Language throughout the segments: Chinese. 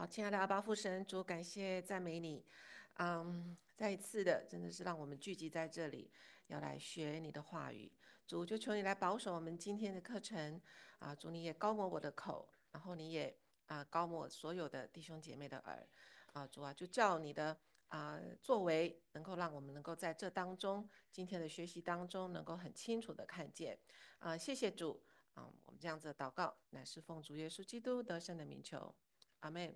亲爱的阿爸父神，主感谢赞美你，再一次的真的是让我们聚集在这里，要来学你的话语。主就求你来保守我们今天的课程主你也高摩我的口，然后你也高摩所有的弟兄姐妹的耳主就叫你的作为能够让我们能够在这当中今天的学习当中能够很清楚的看见谢谢主我们这样子的祷告乃是奉主耶稣基督得胜的名求，阿门。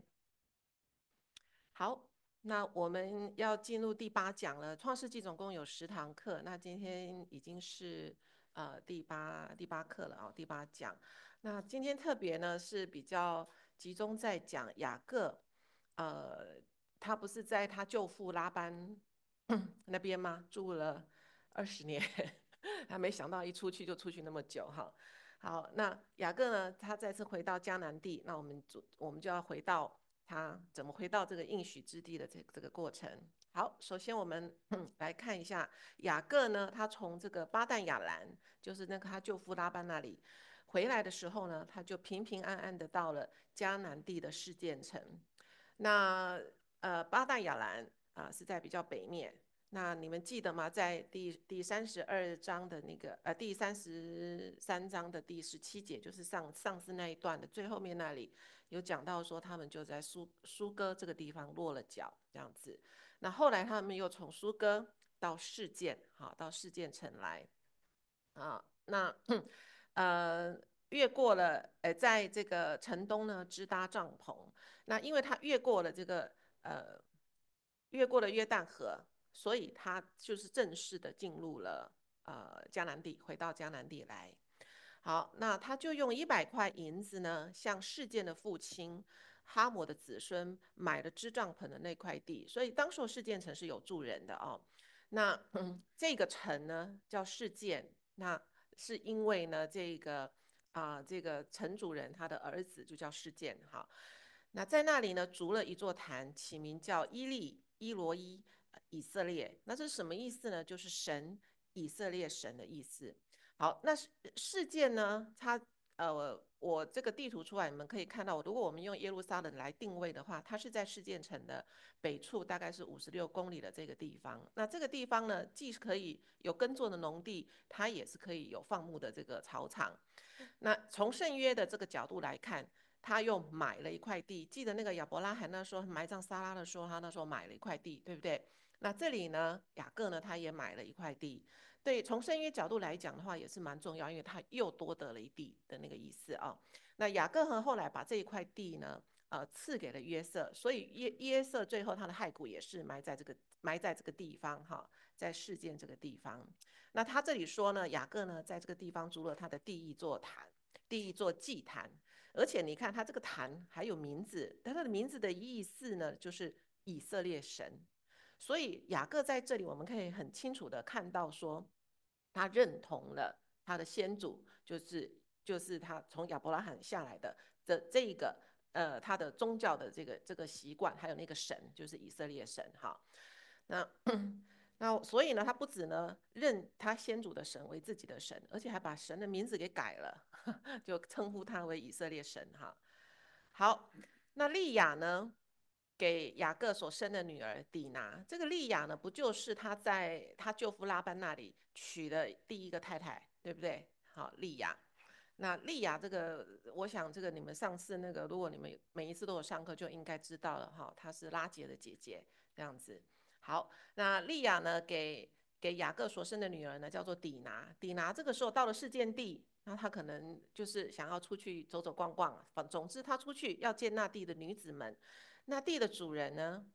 好，那我们要进入第8讲了。创世纪总共有10堂课，那今天已经是第八课了第8讲。那今天特别呢是比较集中在讲雅各，他不是在他舅父拉班那边吗？住了20年，他没想到一出去就出去那么久哈。好，那雅各呢，他再次回到迦南地，那我们就要回到他怎么回到这个应许之地的这个过程。好，首先我们来看一下雅各呢，他从这个巴旦亚兰，就是那个他舅父拉班那里回来的时候呢，他就平平安安的到了迦南地的示剑城。那巴旦亚兰是在比较北面。那你们记得吗？在第32章的那个第33章的第17节，就是上次那一段的最后面那里有讲到说，他们就在苏哥这个地方落了脚，这样子。那后来他们又从苏哥到示剑，好，到示剑城来那呃越过了在这个城东呢支搭帐篷。那因为他呃越过了约旦河，所以他就是正式的进入了迦南地，回到迦南地来。好，那他就用100块银子呢，向示剑的父亲哈摩的子孙买了支帐篷的那块地，所以当时示剑城是有住人的那这个城呢叫示剑，那是因为呢这个城主人他的儿子就叫示剑哈。那在那里呢筑了一座坛，起名叫伊罗伊以色列。那这是什么意思呢？就是神以色列神的意思。好，那事件呢？我这个地图出来，你们可以看到，如果我们用耶路撒冷来定位的话，它是在事件城的北处，大概是56公里的这个地方。那这个地方呢，既可以有耕作的农地，它也是可以有放牧的这个草场。那从圣约的这个角度来看，他又买了一块地。记得那个亚伯拉罕那时候埋葬撒拉的时候，他那时候买了一块地，对不对？那这里呢，雅各呢，他也买了一块地。对，从圣约角度来讲的话，也是蛮重要，因为他又多得了一地的那个意思那雅各和后来把这一块地呢，赐给了约瑟，所以约瑟最后他的骸骨也是埋在这个地方在事件这个地方。那他这里说呢，雅各呢在这个地方筑了他的第一座祭坛，而且你看他这个坛还有名字，他的名字的意思呢就是以色列神。所以雅各在这里我们可以很清楚的看到说，他认同了他的先祖，就是他从亚伯拉罕下来的这一个他的宗教的这个习惯，还有那个神就是以色列神那那所以呢，他不止呢认他先祖的神为自己的神，而且还把神的名字给改了，就称呼他为以色列神好，那利亚呢，给雅各所生的女儿底拿。这个利亚呢，不就是他在他舅父拉班那里娶的第一个太太，对不对？好，利亚。那利亚这个，我想这个你们上次那个，如果你们每一次都有上课，就应该知道了她是拉结的姐姐，这样子。好，那利亚呢，给雅各所生的女儿呢，叫做底拿。底拿这个时候到了事件地，那她可能就是想要出去走走逛逛，总之她出去要见那地的女子们。那地的主人呢，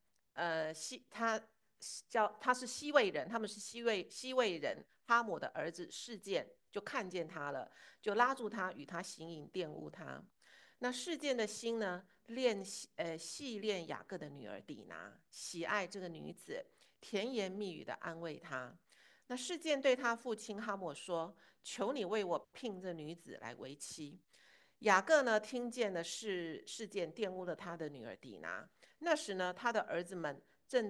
他是西魏人，他们是西魏人哈姆的儿子事件就看见他了，就拉住他与他行淫玷污他。那事件的心呢，细恋雅各的女儿底拿，喜爱这个女子，甜言蜜语的安慰她。那事件对他父亲哈姆说：“求你为我聘这女子来为妻。”雅各呢，听见的事件玷污了他的女儿底拿。那时呢，他的儿子们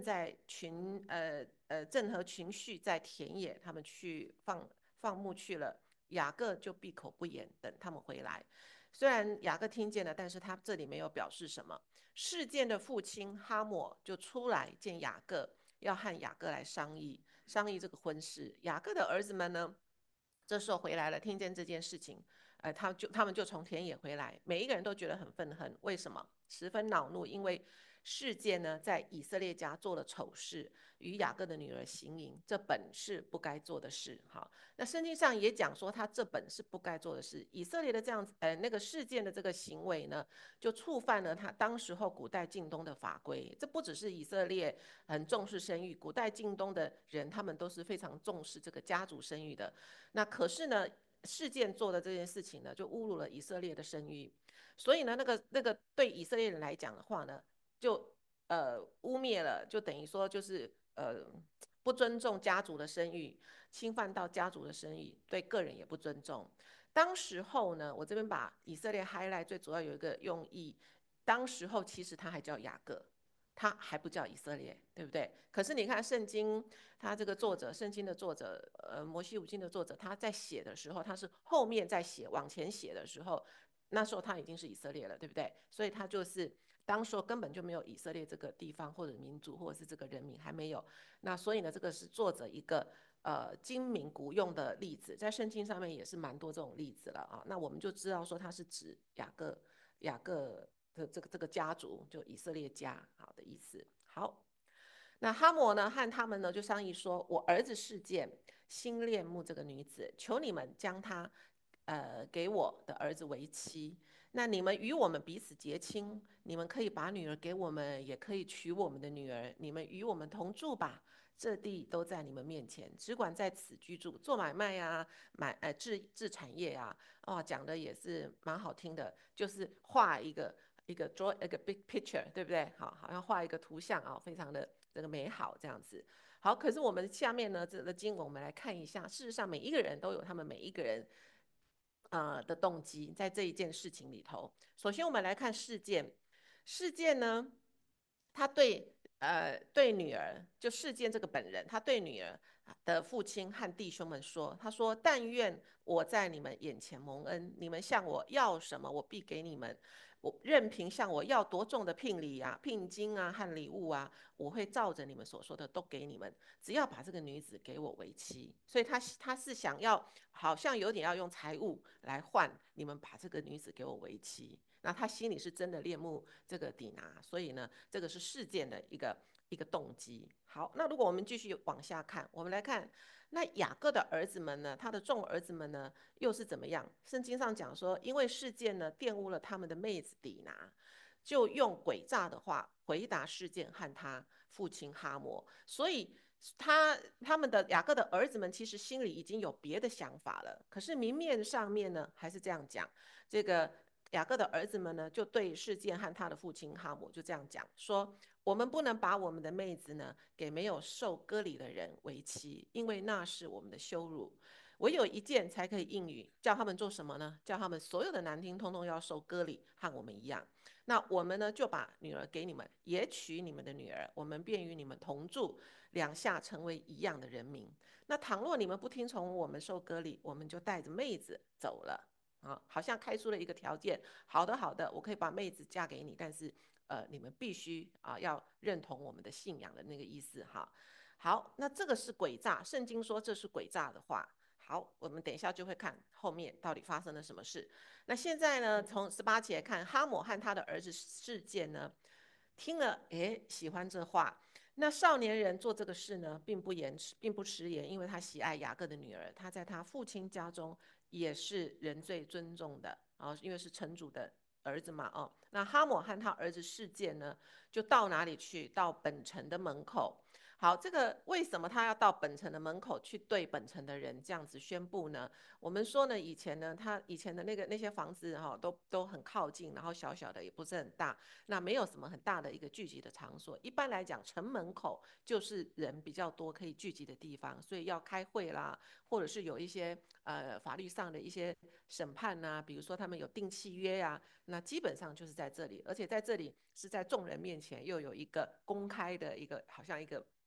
正和群畜在田野，他们去放牧去了。雅各就闭口不言，等他们回来。 虽然雅各听见了，但是他这里没有表示什么。事件的父亲哈抹就出来见雅各，要和雅各来商议这个婚事。雅各的儿子们呢，这时候回来了，听见这件事情，他们就从田野回来，每一个人都觉得很愤恨。为什么？十分恼怒，因为事件呢在以色列家做了丑事，与雅各的女儿行淫，这本是不该做的事。好，那圣经上也讲说，他这本是不该做的事。以色列的这样子，那个事件的这个行为呢，就触犯了他当时候古代近东的法规。这不只是以色列很重视生育，古代近东的人他们都是非常重视这个家族生育的。那可是呢，事件做的这件事情呢，就侮辱了以色列的声誉。所以呢，那个对以色列人来讲的话呢，就污蔑了，就等于说就是不尊重家族的声誉，侵犯到家族的声誉，对个人也不尊重。当时候呢，我这边把以色列 highlight 最主要有一个用意，当时候其实他还叫雅各，他还不叫以色列，对不对？可是你看圣经，他这个作者，圣经的作者，摩西五经的作者，他在写的时候，他是后面在写，往前写的时候，那时候他已经是以色列了，对不对？所以他就是当时候根本就没有以色列这个地方或者民族或者是这个人民还没有。那所以呢，这个是作者一个精明古用的例子，在圣经上面也是蛮多这种例子了啊。那我们就知道说他是指雅各的这个家族，就以色列家好的意思。好，那哈摩呢和他们呢就商议说，我儿子事件心恋慕这个女子，求你们将她给我的儿子为妻。那你们与我们彼此结亲，你们可以把女儿给我们，也可以娶我们的女儿，你们与我们同住吧。这地都在你们面前，只管在此居住，做买卖呀、置产业呀、哦，讲的也是蛮好听的，就是画一个 draw 一个 big picture，对不对？好，好像画一个图像啊，非常的这个美好这样子。好，可是我们下面呢，这个经文我们来看一下，事实上每一个人都有他们每一个人的动机在这一件事情里头。首先我们来看事件，事件呢，他对女儿，就事件这个本人，他对女儿的父亲和弟兄们说，他说：但愿我在你们眼前蒙恩，你们向我要什么，我必给你们。我任凭向我要多重的聘礼啊、聘金啊和礼物啊，我会照着你们所说的都给你们，只要把这个女子给我为妻。所以他是想要，好像有点要用财物来换你们把这个女子给我为妻。那他心里是真的恋慕这个底拿，所以呢，这个是事件的一个动机。好，那如果我们继续往下看，我们来看那雅各的儿子们呢，他的众儿子们呢，又是怎么样？圣经上讲说，因为事件呢玷污了他们的妹子底拿，就用诡诈的话回答事件和他父亲哈摩，所以他们的雅各的儿子们其实心里已经有别的想法了，可是明面上面呢还是这样讲。这个雅各的儿子们呢，就对事件和他的父亲哈姆就这样讲说：我们不能把我们的妹子呢给没有受割礼的人为妻，因为那是我们的羞辱。唯有一件才可以应允，叫他们做什么呢？叫他们所有的男丁通通要受割礼，和我们一样。那我们呢，就把女儿给你们，也娶你们的女儿，我们便与你们同住，两下成为一样的人民。那倘若你们不听从我们受割礼，我们就带着妹子走了。啊，好像开出了一个条件，好的好的，我可以把妹子嫁给你，但是你们必须要认同我们的信仰的那个意思哈。好，那这个是诡诈，圣经说这是诡诈的话。好，我们等一下就会看后面到底发生了什么事。那现在呢，从18节看，哈姆和他的儿子事件呢，听了，诶，喜欢这话。那少年人做这个事呢，并不迟延，因为他喜爱雅各的女儿，他在他父亲家中也是人最尊重的啊，因为是城主的儿子嘛，哦。那哈姆和他儿子事件呢，就到哪里去？到本城的门口。好，这个为什么他要到本城的门口去对本城的人这样子宣布呢？我们说呢，以前呢，他以前的那些房子哈，都很靠近，然后小小的也不是很大，那没有什么很大的一个聚集的场所。一般来讲，城门口就是人比较多可以聚集的地方，所以要开会啦，或者是有一些法律上的一些审判呐、比如说他们有订契约呀、那基本上就是在这里，而且在这里是在众人面前又有一个公开的一个好像一个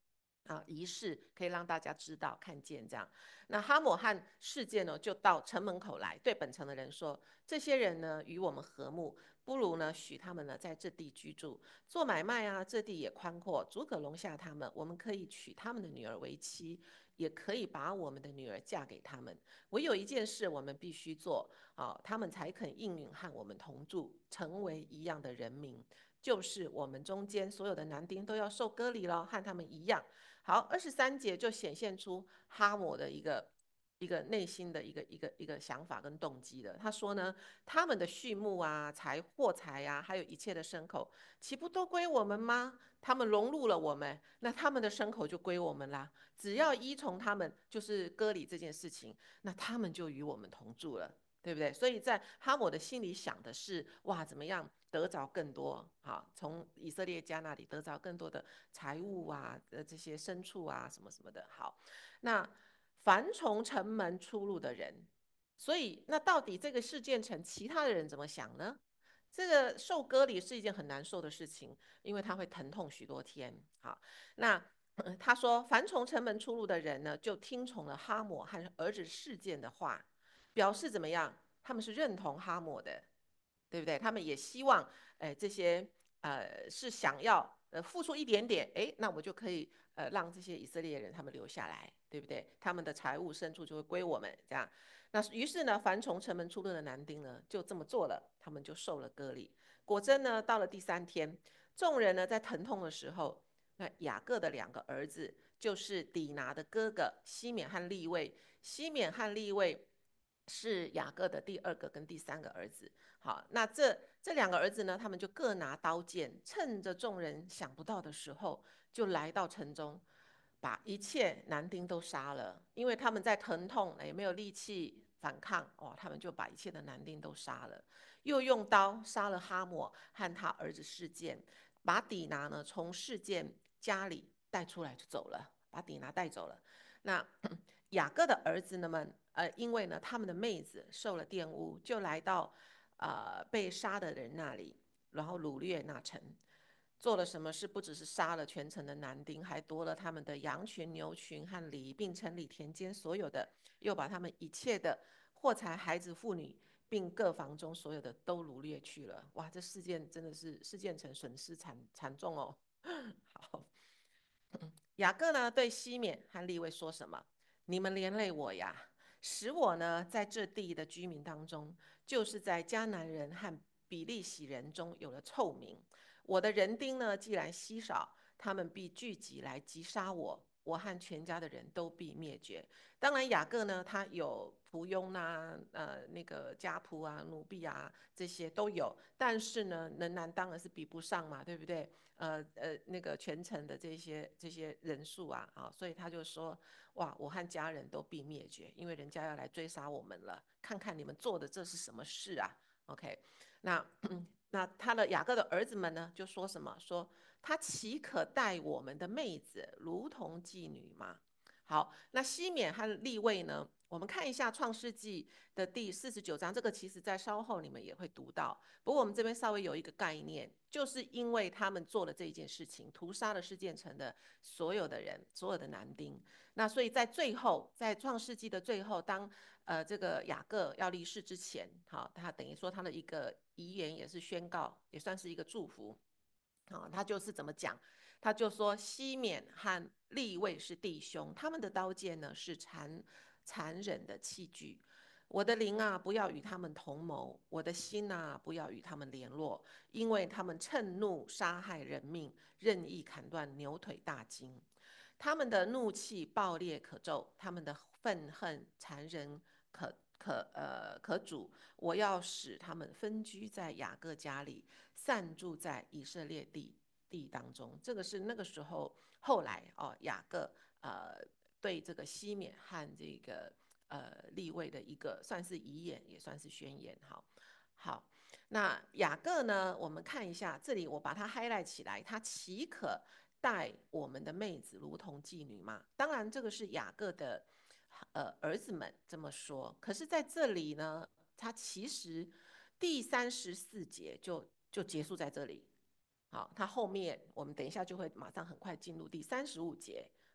仪式，可以让大家知道看见这样。那哈抹和事件呢，就到城门口来，对本城的人说：这些人呢与我们和睦，不如呢许他们呢在这地居住，做买卖啊，这地也宽阔，足可容下他们。我们可以娶他们的女儿为妻，也可以把我们的女儿嫁给他们。唯有一件事我们必须做他们才肯应允和我们同住，成为一样的人民。就是我们中间所有的男丁都要受割礼了，和他们一样。好，23节就显现出哈摩的一个内心的一个想法跟动机的。他说呢，他们的畜牧啊、货财啊，还有一切的牲口，岂不都归我们吗？他们融入了我们，那他们的牲口就归我们啦。只要依从他们，就是割礼这件事情，那他们就与我们同住了。对不对？所以在哈摩的心里想的是，哇，怎么样得着更多？好，从以色列家那里得着更多的财物啊，这些牲畜啊，什么什么的。好，那凡从城门出入的人，所以那到底这个事件城其他的人怎么想呢？这个受割礼是一件很难受的事情，因为他会疼痛许多天。好，那他说，凡从城门出入的人呢，就听从了哈摩和儿子事件的话。表示怎么样？他们是认同哈摩的，对不对？他们也希望，这些是想要付出一点点，那我就可以让这些以色列人他们留下来，对不对？他们的财物牲畜就会归我们，这样。那于是呢，凡从城门出入的男丁呢，就这么做了，他们就受了割礼。果真呢，到了第3天，众人呢在疼痛的时候，那雅各的2个儿子，就是底拿的哥哥西缅和利位，西缅和利位是雅各的第2个跟第3个儿子。好，那这2个儿子呢，他们就各拿刀剑，趁着众人想不到的时候，就来到城中，把一切男丁都杀了，因为他们在疼痛，也没有力气反抗，他们就把一切的男丁都杀了，又用刀杀了哈抹和他儿子示剑，把底拿呢从示剑家里带出来就走了，把底拿带走了。那雅各的儿子们，因为呢他们的妹子受了玷污，就来到被杀的人那里，然后掳掠那城。做了什么事？不只是杀了全城的男丁，还夺了他们的羊群、牛群和犁，并城里田间所有的，又把他们一切的货财、孩子、妇女，并各房中所有的都掳掠去了。哇，这事件真的是事件城损失惨重哦。好，雅各呢对西缅和利未说什么？你们连累我呀，使我呢在这地的居民当中，就是在迦南人和比利洗人中有了臭名。我的人丁呢既然稀少，他们必聚集来击杀我，我和全家的人都必灭绝。当然，雅各呢，他有仆佣啊，那个家仆啊、奴婢啊，这些都有，但是呢，能男当然是比不上嘛，对不对？那个全城的这些人数啊，所以他就说，哇，我和家人都必灭绝，因为人家要来追杀我们了，看看你们做的这是什么事啊？OK，那那他的雅各的儿子们呢，就说什么？说他岂可待我们的妹子如同妓女吗？好，那西缅和利位呢？我们看一下《创世纪》的第49章，这个其实在稍后你们也会读到。不过我们这边稍微有一个概念，就是因为他们做了这一件事情，屠杀了事件城的所有的人，所有的男丁。那所以在最后，在《创世纪》的最后，当这个雅各要离世之前，好，他等于说他的一个遗言也是宣告，也算是一个祝福。他就是怎么讲？他就说西缅和利位是弟兄，他们的刀剑呢是残忍的器具。我的灵啊，不要与他们同谋；我的心啊，不要与他们联络，因为他们趁怒杀害人命，任意砍断牛腿大筋。他们的怒气暴烈可咒，他们的愤恨残忍可阻。我要使他们分居在雅各家里，散住在以色列地当中。这个是那个时候后来雅各对这个西缅和这个利位的一个算是遗言，也算是宣言。好，那雅各呢？我们看一下这里，我把它 highlight 起来，他岂可待我们的妹子如同妓女吗？当然，这个是雅各的儿子们这么说。可是在这里呢，他其实第34节就结束在这里。好，他后面我们等一下就会马上很快进入第35节。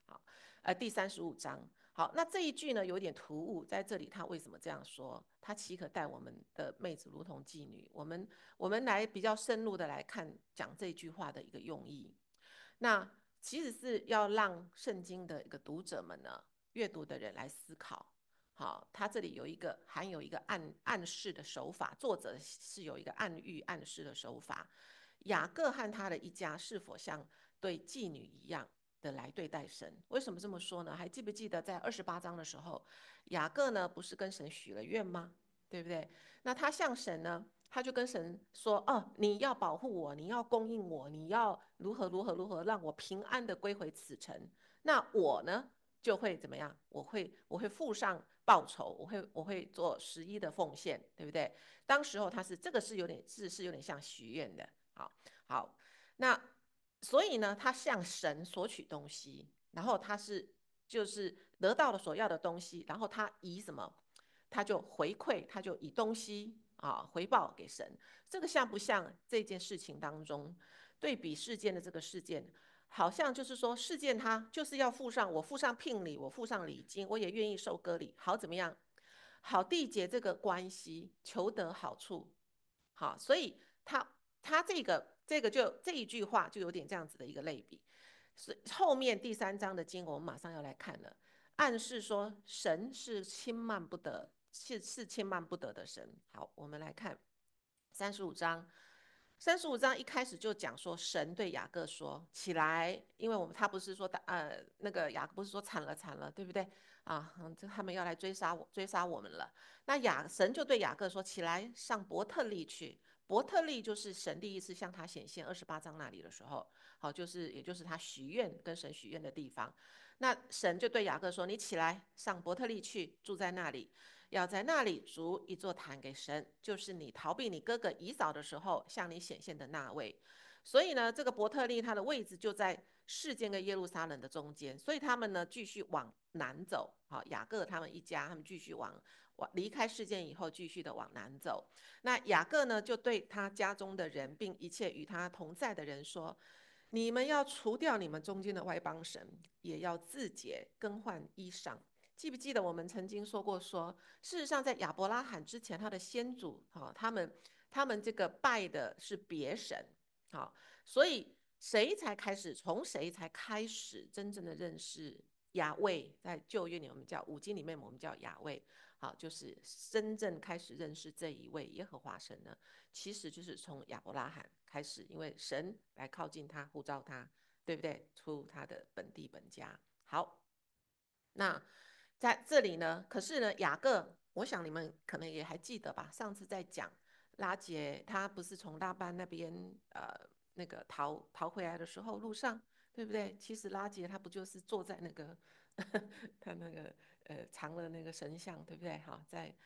好，第35章。好，那这一句呢有点突兀，在这里他为什么这样说？他岂可待我们的妹子如同妓女？我们来比较深入的来看讲这句话的一个用意。那其实是要让圣经的一个读者们呢，阅读的人来思考。好，他这里含有一个暗示的手法，作者是有一个暗喻暗示的手法。雅各和他的一家是否像对妓女一样的来对待神？为什么这么说呢？还记不记得在28章的时候，雅各呢不是跟神许了愿吗？对不对？那他向神呢，他就跟神说：哦，你要保护我，你要供应我，你要如何如何如何，让我平安的归回此城。那我呢，就会怎么样？我会付上报酬，我会做11的奉献，对不对？当时候这个是有点像许愿的。好，那所以呢，他向神索取东西，然后就是得到了所要的东西，然后他以什么？他就回馈，他就以东西回报给神。这个像不像这件事情当中对比事件的这个事件？好像就是说，事件他就是要我付上聘礼，我付上礼金，我也愿意收割礼，好怎么样？好缔结这个关系，求得好处。好，所以他这个这一句话就有点这样子的一个类比。所以后面第3章的经文我们马上要来看了，暗示说神是轻慢不得，是轻慢不得的神。好，我们来看35章。35章一开始就讲说，神对雅各说：“起来，因为他不是说那个雅各不是说惨了惨了，对不对？他们要来追杀我们了。那神就对雅各说：起来，上伯特利去。伯特利就是神第一次向他显现28章那里的时候，好，也就是他跟神许愿的地方。那神就对雅各说：你起来，上伯特利去，住在那里。”要在那里筑一座坛给神，就是你逃避你哥哥以扫的时候向你显现的那位。所以呢，这个伯特利他的位置就在事件跟耶路撒冷的中间，所以他们呢继续往南走。好，雅各他们一家他们继续离开事件以后，继续的往南走。那雅各呢就对他家中的人，并一切与他同在的人说：你们要除掉你们中间的外邦神，也要自洁更换衣裳。记不记得我们曾经说过事实上在亚伯拉罕之前，他的先祖他们这个拜的是别神。好，所以从谁才开始真正的认识亚卫？在旧约里我们叫五经里面我们叫亚卫。好，就是真正开始认识这一位耶和华神呢，其实就是从亚伯拉罕开始，因为神来靠近他，呼召他，对不对？出他的本地本家。好，那在这里呢，可是呢，雅各，我想你们可能也还记得吧？上次在讲拉结，他不是从拉班那边那个逃回来的时候，路上对不对？其实拉结他不就是坐在那个他那个藏了那个神像，对不对？哈，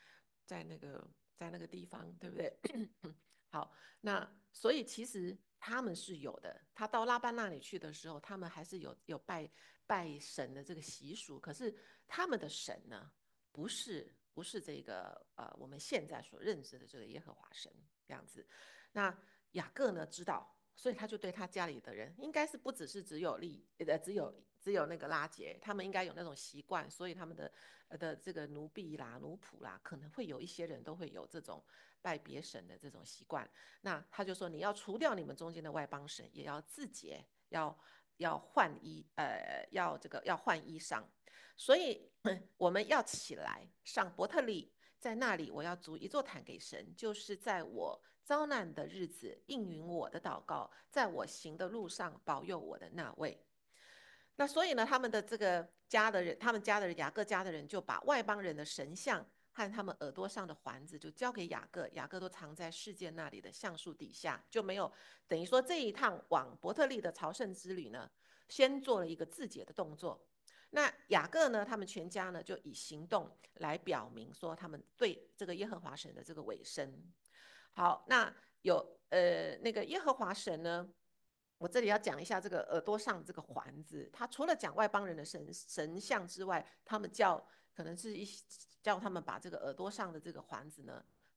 在那个地方，对不对？好，那所以其实他们是有的。他到拉班那里去的时候，他们还是有拜神的这个习俗。可是他们的神呢，不是这个我们现在所认知的这个耶和华神这样子。那雅各呢知道，所以他就对他家里的人，应该是不只是只有那个拉结，他们应该有那种习惯，所以他们的这个奴婢啦、奴仆啦，可能会有一些人都会有这种拜别神的这种习惯。那他就说，你要除掉你们中间的外邦神，也要自洁，要换要换衣裳。所以我们要起来上伯特利，在那里我要筑一座坛给神，就是在我遭难的日子应允我的祷告，在我行的路上保佑我的那位。那所以呢，他们家的人，雅各家的人就把外邦人的神像和他们耳朵上的环子就交给雅各，雅各都藏在事件那里的橡树底下，就没有等于说这一趟往伯特利的朝圣之旅呢，先做了一个自解的动作。那雅各呢，他们全家呢就以行动来表明说他们对这个耶和华神的这个委身。好，那那个耶和华神呢，我这里要讲一下这个耳朵上这个环子，他除了讲外邦人的神像之外，他们可能是叫他们把这个耳朵上的这个环子呢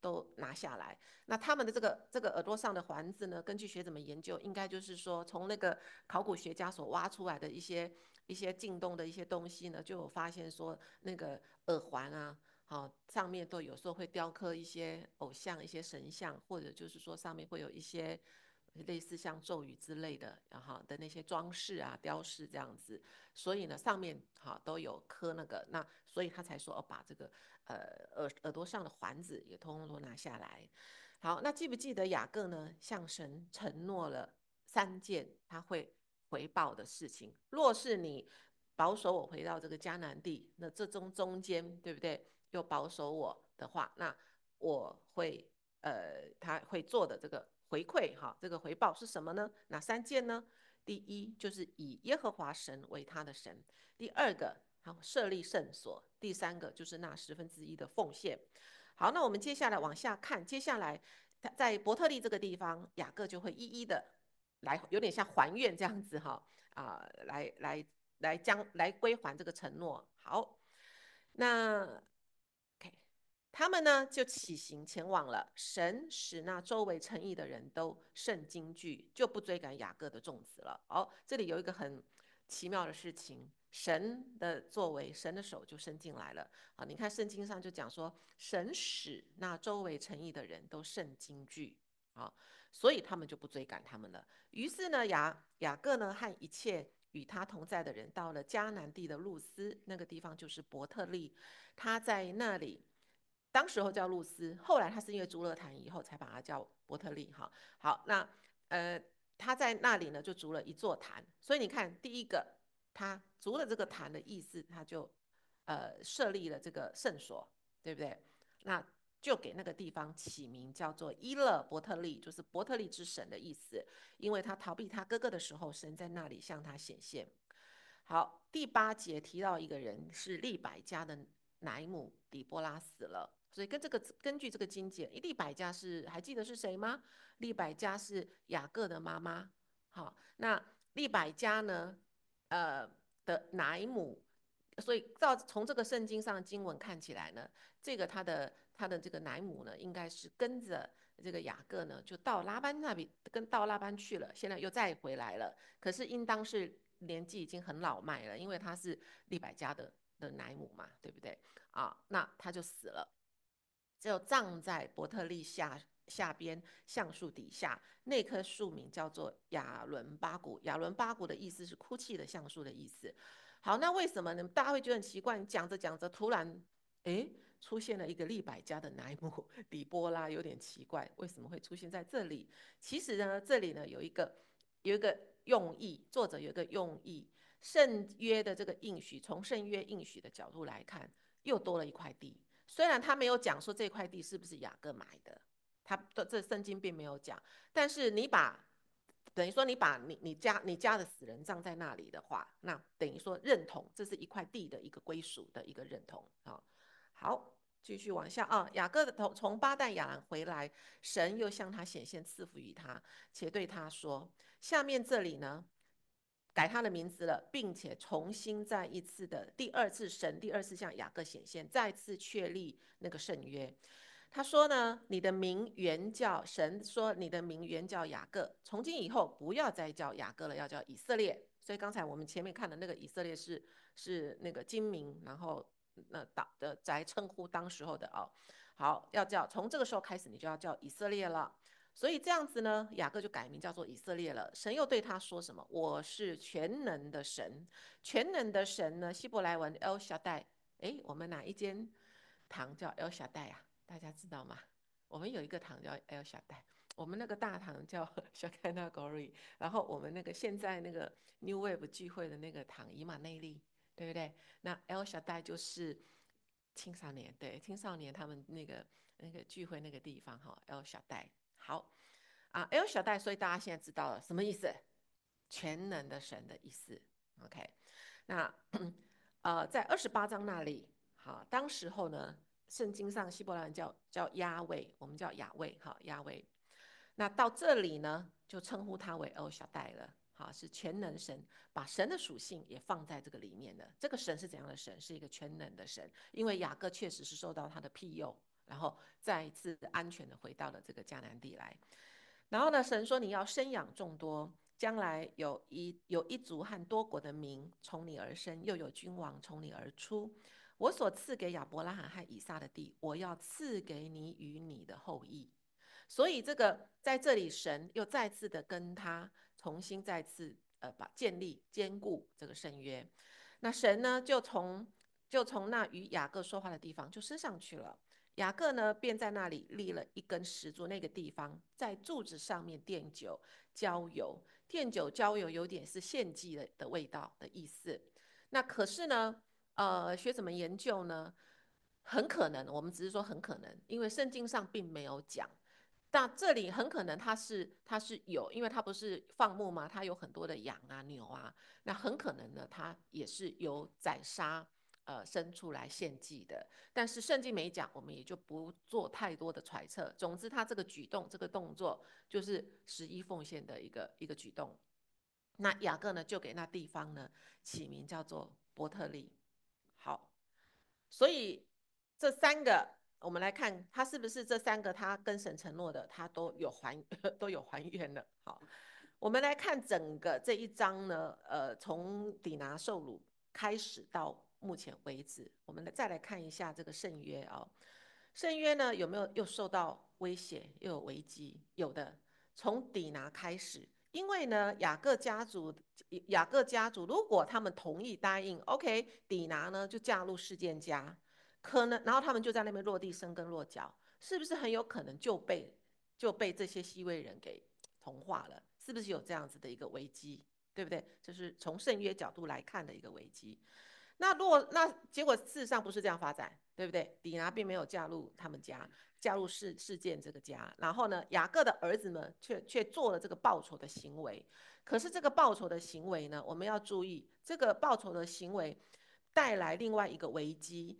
都拿下来。那他们的这个耳朵上的环子呢，根据学者们研究，应该就是说从那个考古学家所挖出来的一些进洞的一些东西呢，就有发现说那个耳环啊。好，上面都有时候会雕刻一些偶像、一些神像，或者就是说上面会有一些类似像咒语之类的，然后的那些装饰啊、雕饰这样子。所以呢，上面好都有刻那个，那所以他才说把这个耳朵上的环子也通通都拿下来。好，那记不记得雅各呢向神承诺了3件他会回报的事情？若是你保守我回到这个迦南地，那这中间对不对？又保守我的话，那我会他会做的这个回馈哈，这个回报是什么呢？哪3件呢？第一就是以耶和华神为他的神，第二个好设立圣所，第三个就是那1/10的奉献。好，那我们接下来往下看，接下来在伯特利这个地方，雅各就会一一的来，有点像还愿这样子哈来归还这个承诺。好，那 OK。他们呢就起行前往了。神使那周围城邑的人都甚惊惧，就不追赶雅各的众子了。哦，这里有一个很奇妙的事情，神的作为，神的手就伸进来了。啊，你看圣经上就讲说，神使那周围城邑的人都甚惊惧。啊，所以他们就不追赶他们了。于是呢，雅各呢和一切与他同在的人到了迦南地的路斯，那个地方就是伯特利。他在那里，当时候叫路斯，后来他是因为筑了坛以后才把它叫伯特利哈。好，那呃他在那里呢就筑了一座坛，所以你看第一个他筑了这个坛的意思，他就设立了这个圣所，对不对？那就给那个地方起名叫做伊勒伯特利，就是伯特利之神的意思，因为他逃避他哥哥的时候，神在那里向他显现。好，第8节提到一个人是利百加的乃母底波拉死了，所以根据这个经节，利百加是还记得是谁吗？利百加是雅各的妈妈。好，那利百加呢，的乃母，所以从这个圣经上的经文看起来呢，这个他的这个乃母呢，应该是跟着这个雅各呢，就到拉班那边，到拉班去了，现在又再回来了。可是应当是年纪已经很老迈了，因为他是利百加的乃母嘛，对不对？啊，那他就死了，只有葬在伯特利下边橡树底下，那棵树名叫做亚伦巴谷。亚伦巴谷的意思是哭泣的橡树的意思。好，那为什么呢？大家会觉得很奇怪，讲着讲着，突然，诶，出现了一个利百加的乃母底波拉，有点奇怪，为什么会出现在这里？其实呢，这里呢有一个用意，作者有一个用意，圣约的这个应许，从圣约应许的角度来看，又多了一块地。虽然他没有讲说这块地是不是雅各买的，他的这圣经并没有讲，但是等于说你把你家的死人葬在那里的话，那等于说认同这是一块地的一个归属的一个认同啊。好，继续往下啊，雅各从巴旦亚兰回来，神又向他显现，赐福于他，且对他说：下面这里呢，改他的名字了，并且重新再一次的神第二次向雅各显现，再次确立那个圣约。他说呢，你的名原叫神说你的名原叫雅各，从今以后不要再叫雅各了，要叫以色列。所以刚才我们前面看的那个以色列是那个金名，然后来称呼当时候的哦。好，从这个时候开始，你就要叫以色列了。所以这样子呢，雅各就改名叫做以色列了。神又对他说什么？我是全能的神，全能的神呢？希伯来文 El Shaddai。哎，我们哪一间堂叫 El Shaddai 啊？大家知道吗？我们有一个堂叫 El Shaddai，我们那个大堂叫 Shekinah Glory，然后我们那个现在那个 New Wave 聚会的那个堂以马内利，对不对？那 El Shaddai 就是青少年，对青少年他们那个聚会那个地方哈，El Shaddai。好啊，El Shaddai，所以大家现在知道了什么意思？全能的神的意思。OK，那在28章那里，好，当时候呢，圣经上希伯来人叫亚卫，我们叫亚卫，好，亚卫。那到这里呢，就称呼他为El Shaddai了，好，是全能神，把神的属性也放在这个里面的。这个神是怎样的神？是一个全能的神，因为雅各确实是受到他的庇佑， 然后再一次安全的回到了这个迦南地来。然后呢，神说你要生养众多，将来有一族和多国的民从你而生，又有君王从你而出。我所赐给亚伯拉罕和以撒的地，我要赐给你与你的后裔。所以这个在这里，神又再次的跟他重新再次把建立坚固这个圣约。那神呢就从那与雅各说话的地方就升上去了。雅各呢便在那里立了一根石柱，那个地方在柱子上面奠酒浇油，奠酒浇油有点是献祭的味道的意思。那可是呢，学者们研究呢，很可能，我们只是说很可能，因为圣经上并没有讲。但这里很可能它是有，因为它不是放牧嘛，它有很多的羊啊、牛啊，那很可能呢，它也是由宰杀生出来献祭的。但是圣经没讲，我们也就不做太多的揣测。总之，他这个举动、这个动作就是十一奉献的一个举动。那雅各呢，就给那地方呢起名叫做伯特利。好，所以这三个，我们来看他是不是这三个他跟神承诺的，他都有还都有还愿了。好，我们来看整个这一章呢，从底拿受辱开始到目前为止，我们再来看一下这个圣约哦。圣约呢有没有又受到威胁，又有危机？有的，从底拿开始，因为呢雅各家族如果他们同意答应，OK，底拿呢就嫁入事件家，可能然后他们就在那边落地生根落脚，是不是很有可能就被这些西魏人给同化了？是不是有这样子的一个危机？对不对？这是从圣约角度来看的一个危机。那结果事实上不是这样发展，对不对？底拿并没有嫁入他们家，嫁入事件这个家。然后呢，雅各的儿子们却做了这个报仇的行为。可是这个报仇的行为呢，我们要注意，这个报仇的行为带来另外一个危机。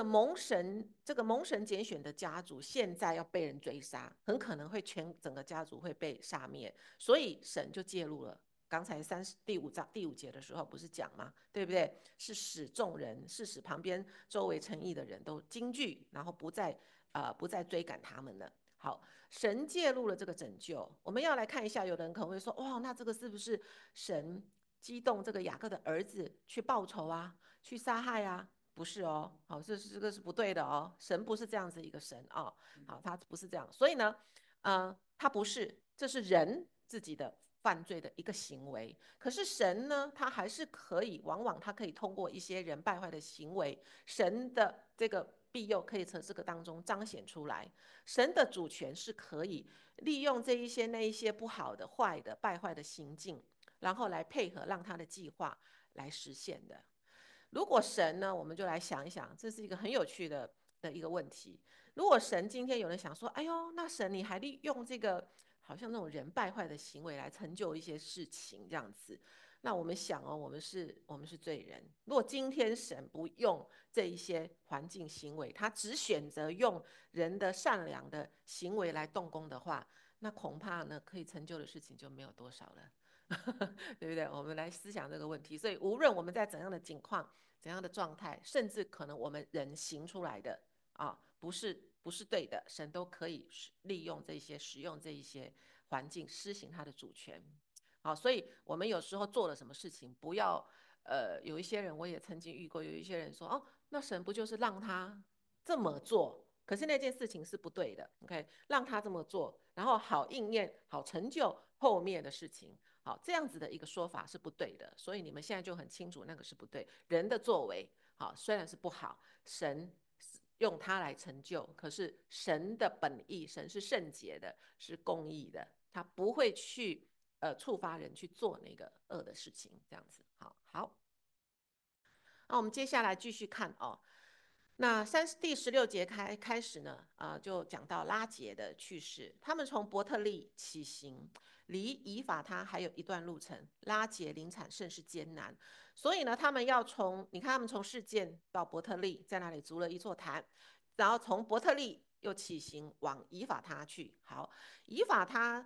这个蒙神拣选的家族现在要被人追杀，很可能会整个家族会被杀灭，所以神就介入了。刚才第五节的时候不是讲吗？对不对？是使众人，是使旁边周围城邑的人都惊惧，然后不再追赶他们了。好，神介入了这个拯救。我们要来看一下，有的人可能会说，哇，那这个是不是神激动这个雅各的儿子去报仇啊，去杀害啊？不是哦，好，这个是不对的哦，神不是这样子一个神啊，好，他不是这样，所以呢，他不是，这是人自己的犯罪的一个行为。可是神呢，他还是可以，往往他可以通过一些人败坏的行为，神的这个庇佑可以从这个当中彰显出来。神的主权是可以利用那一些不好的、坏的、败坏的行径，然后来配合，让他的计划来实现的。如果神呢，我们就来想一想，这是一个很有趣的一个问题。如果神今天有人想说，哎呦，那神你还利用这个好像那种人败坏的行为来成就一些事情这样子，那我们想哦，我们是罪人。如果今天神不用这一些环境行为，他只选择用人的善良的行为来动工的话，那恐怕呢可以成就的事情就没有多少了。对不对？我们来思想这个问题。所以，无论我们在怎样的境况、怎样的状态，甚至可能我们人行出来的不是对的，神都可以利用这些、使用这一些环境，施行他的主权。好，所以我们有时候做了什么事情，不要有一些人我也曾经遇过，有一些人说哦，那神不就是让他这么做？可是那件事情是不对的，OK，让他这么做，然后好应验、好成就后面的事情。好，这样子的一个说法是不对的，所以你们现在就很清楚那个是不对。人的作为，好，虽然是不好，神用它来成就，可是神的本意，神是圣洁的，是公义的，他不会去触发人去做那个恶的事情，这样子。好，那我们接下来继续看哦。那第16节开始呢，就讲到拉结的去世。他们从伯特利起行，离以法他还有一段路程。拉结临产甚是艰难，所以呢，他们要你看他们从事件到伯特利，在那里筑了一座坛，然后从伯特利又起行往以法他去。好，以法他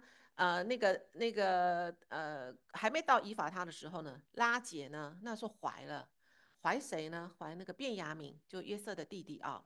还没到以法他的时候呢，拉结呢那时候怀了。怀谁呢？怀那个便雅悯，就约瑟的弟弟啊。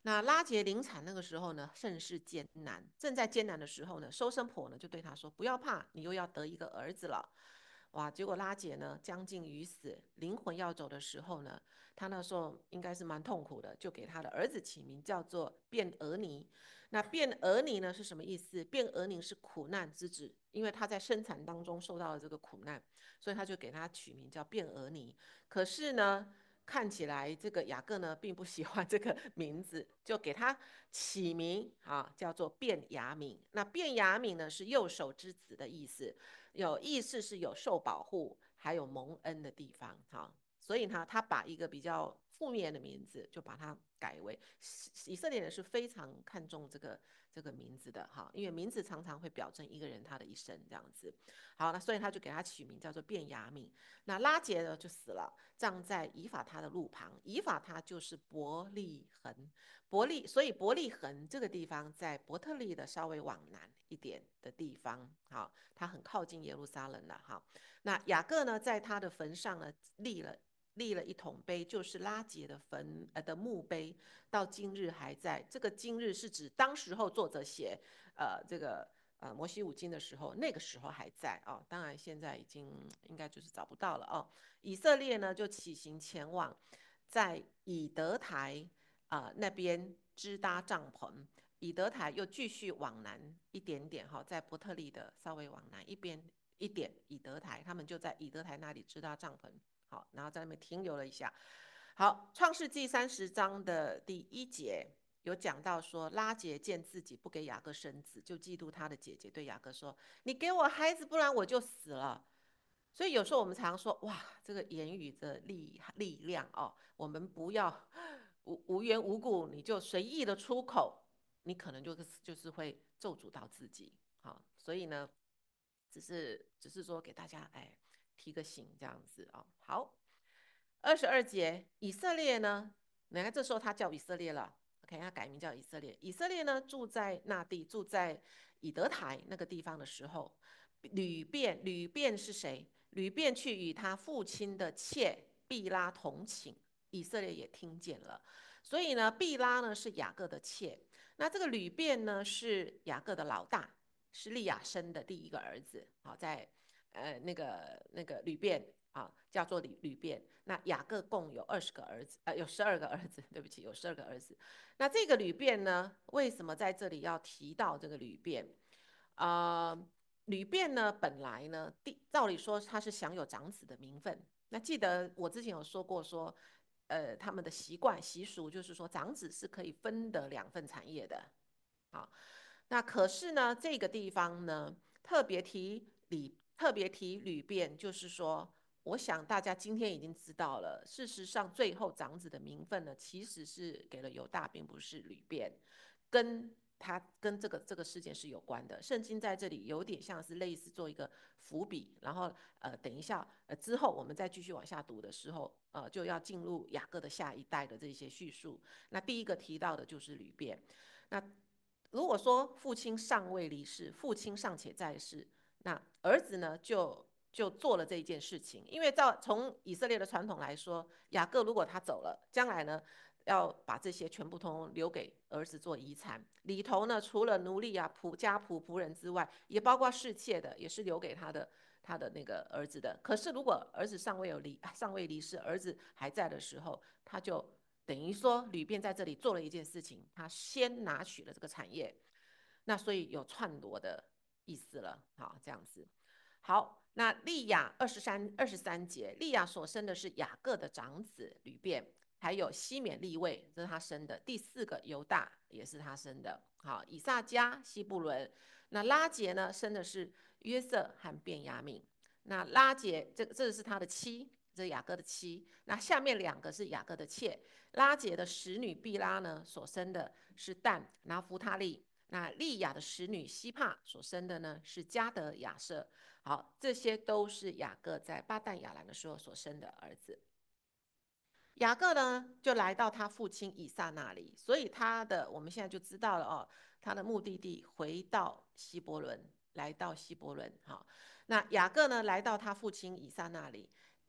那拉结临产那个时候呢，甚是艰难。正在艰难的时候呢，收生婆呢就对他说：“不要怕，你又要得一个儿子了。”哇！结果拉结呢将近于死，灵魂要走的时候呢，他那时候应该是蛮痛苦的，就给他的儿子起名叫做卞额尼。那卞额尼呢是什么意思？卞额尼是苦难之子，因为他在生产当中受到了这个苦难，所以他就给他取名叫卞额尼。可是呢，看起来这个雅各呢并不喜欢这个名字，就给他起名叫做卞雅敏。那卞雅敏呢是右手之子的意思，有意思是有受保护还有蒙恩的地方所以呢，他把一个比较负面的名字就把它改为以色列人是非常看重这个名字的因为名字常常会表征一个人他的一生这样子。好，那所以他就给他取名叫做卞雅敏。那拉结呢就死了，葬在以法他的路旁。以法他就是伯利恒，所以伯利恒这个地方在伯特利的稍微往南一点的地方，它很靠近耶路撒冷了那雅各呢，在他的坟上呢立了一桶碑，就是拉结的的墓碑，到今日还在。这个今日是指当时候作者写这个摩西五经的时候，那个时候还在当然现在已经应该就是找不到了以色列呢就起行前往，在以德台那边支搭帐篷。以德台又继续往南一点点在伯特利的稍微往南一边一点，以德台他们就在以德台那里支搭帐篷。好，然后在那边停留了一下。好，创世纪30章的第1节有讲到说，拉结见自己不给雅各生子，就嫉妒他的姐姐，对雅各说：“你给我孩子，不然我就死了。”所以有时候我们常说，哇，这个言语的力量我们不要无缘无故你就随意的出口，你可能就是会咒诅到自己。所以呢，只是说给大家提个醒这样子好。22节，以色列呢，你看这时候他叫以色列了，OK， 他改名叫以色列。以色列呢住在那地，住在以德台那个地方的时候，吕便是谁？吕便去与他父亲的妾毕拉同寝，以色列也听见了。所以呢，毕拉呢是雅各的妾，那这个吕便呢是雅各的老大，是利亚生的第一个儿子。在那个吕便叫做吕便。那雅各共有20个儿子，有12个儿子，对不起，有12个儿子。那这个吕便呢，为什么在这里要提到这个吕便？吕便呢，本来呢，照理说他是享有长子的名分。那记得我之前有说过说，他们的习俗就是说，长子是可以分得2份产业的。好，那可是呢，这个地方呢，特别提吕便，就是说，我想大家今天已经知道了，事实上最后长子的名分呢，其实是给了犹大，并不是吕便，跟这个事件是有关的。圣经在这里有点像是类似做一个伏笔，然后等一下之后我们再继续往下读的时候，就要进入雅各的下一代的这些叙述。那第一个提到的就是吕便。那如果说父亲尚未离世，父亲尚且在世，那儿子呢就做了这一件事情。因为从以色列的传统来说，雅各如果他走了，将来呢要把这些全部通留给儿子做遗产。里头呢除了奴隶家仆仆人之外，也包括侍妾的，也是留给他的那个儿子的。可是如果儿子尚未离世，儿子还在的时候，他就等于说吕便在这里做了一件事情，他先拿取了这个产业，那所以有篡夺的意思了。好，这样子。好，那利亚23节，利亚所生的是雅各的长子吕便，还有西缅利位，这是他生的。第4个犹大也是他生的。好，以萨迦、西布伦。那拉结呢，生的是约瑟和便雅悯。那拉结这是他的妻，这是雅各的妻。那下面2个是雅各的妾。拉结的使女毕拉呢，所生的是但、拿弗他利。那利亚的使女希帕所生的呢是迦得、亚设。好，这些都是雅各在巴旦亚兰的时候所生的儿子。雅各呢，就来到他父亲以撒那里，所以我们现在就知道了他的目的地回到希伯伦，来到希伯伦。好，那雅各呢，来到他父亲以撒那里，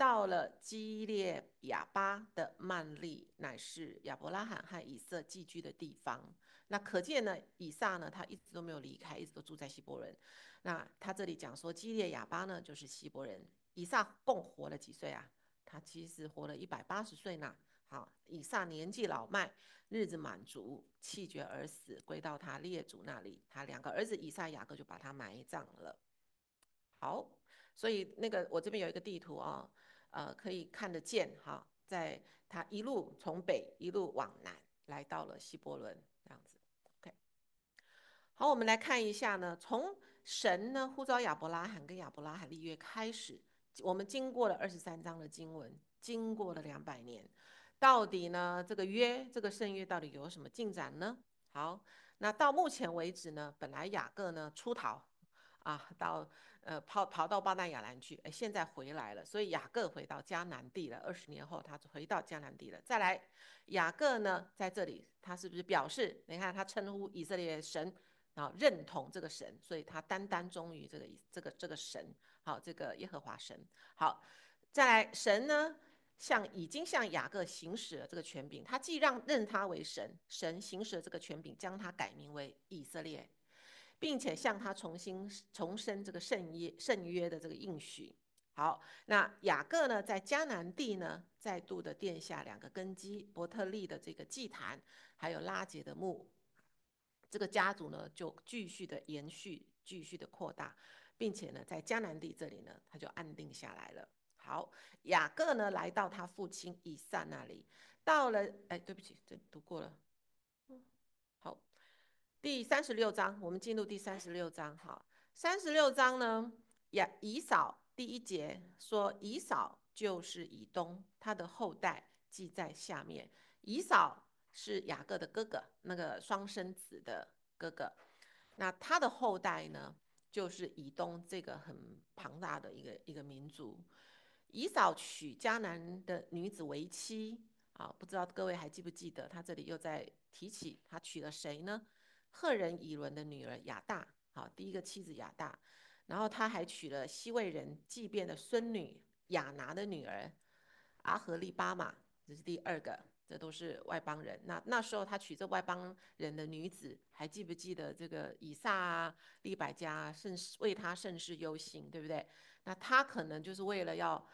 到了基列亚巴的曼利，乃是亚伯拉罕和以色寄居的地方。那可见呢，以撒呢，他一直都没有离开，一直都住在希伯伦。那他这里讲说，基列亚巴呢，就是希伯人。以撒共活了几岁啊？他其实活了180岁呢。好，以撒年纪老迈，日子满足，气绝而死，归到他列祖那里。他2个儿子以撒、雅各就把他埋葬了。好，所以那个我这边有一个地图啊，可以看得见哈，在他一路从北一路往南，来到了希伯伦这样子。OK，好，我们来看一下呢，从神呢呼召亚伯拉罕跟亚伯拉罕立约开始，我们经过了23章的经文，经过了200年，到底呢这个约这个圣约到底有什么进展呢？好，那到目前为止呢，本来雅各呢出逃啊，跑到巴旦亚兰去，现在回来了，所以雅各回到迦南地了。20年后，他回到迦南地了。再来，雅各呢在这里，他是不是表示？你看他称呼以色列神。啊，认同这个神，所以他单单忠于这个神，好，这个耶和华神。好，再来，神呢，已经向雅各行使了这个权柄，他既认他为神，神行使了这个权柄，将他改名为以色列，并且向他重申这个圣约的这个应许。好，那雅各呢，在迦南地呢，再度的奠下2个根基：伯特利的这个祭坛，还有拉结的墓。这个家族呢就继续的延续，继续的扩大，并且呢，在迦南地这里呢，他就安定下来了。好，雅各呢来到他父亲以撒那里，到了，对不起，这读过了。好，第36章，我们进入第36章。好，36章呢，以扫第1节说，以扫就是以东，他的后代记在下面。以扫是雅各的哥哥，那个双生子的哥哥。那他的后代呢，就是以东这个很庞大的一个民族。以扫娶迦南的女子为妻啊，不知道各位还记不记得？他这里又在提起他娶了谁呢？赫人以伦的女儿亚大，好，第一个妻子亚大。然后他还娶了西魏人祭便的孙女亚拿的女儿阿合利巴玛，这是第2个，这都是外邦人。那时候他娶这外邦人的女子，还记不记得这个以撒啊、利百加为他甚是忧心，对不对？那他可能就是为了要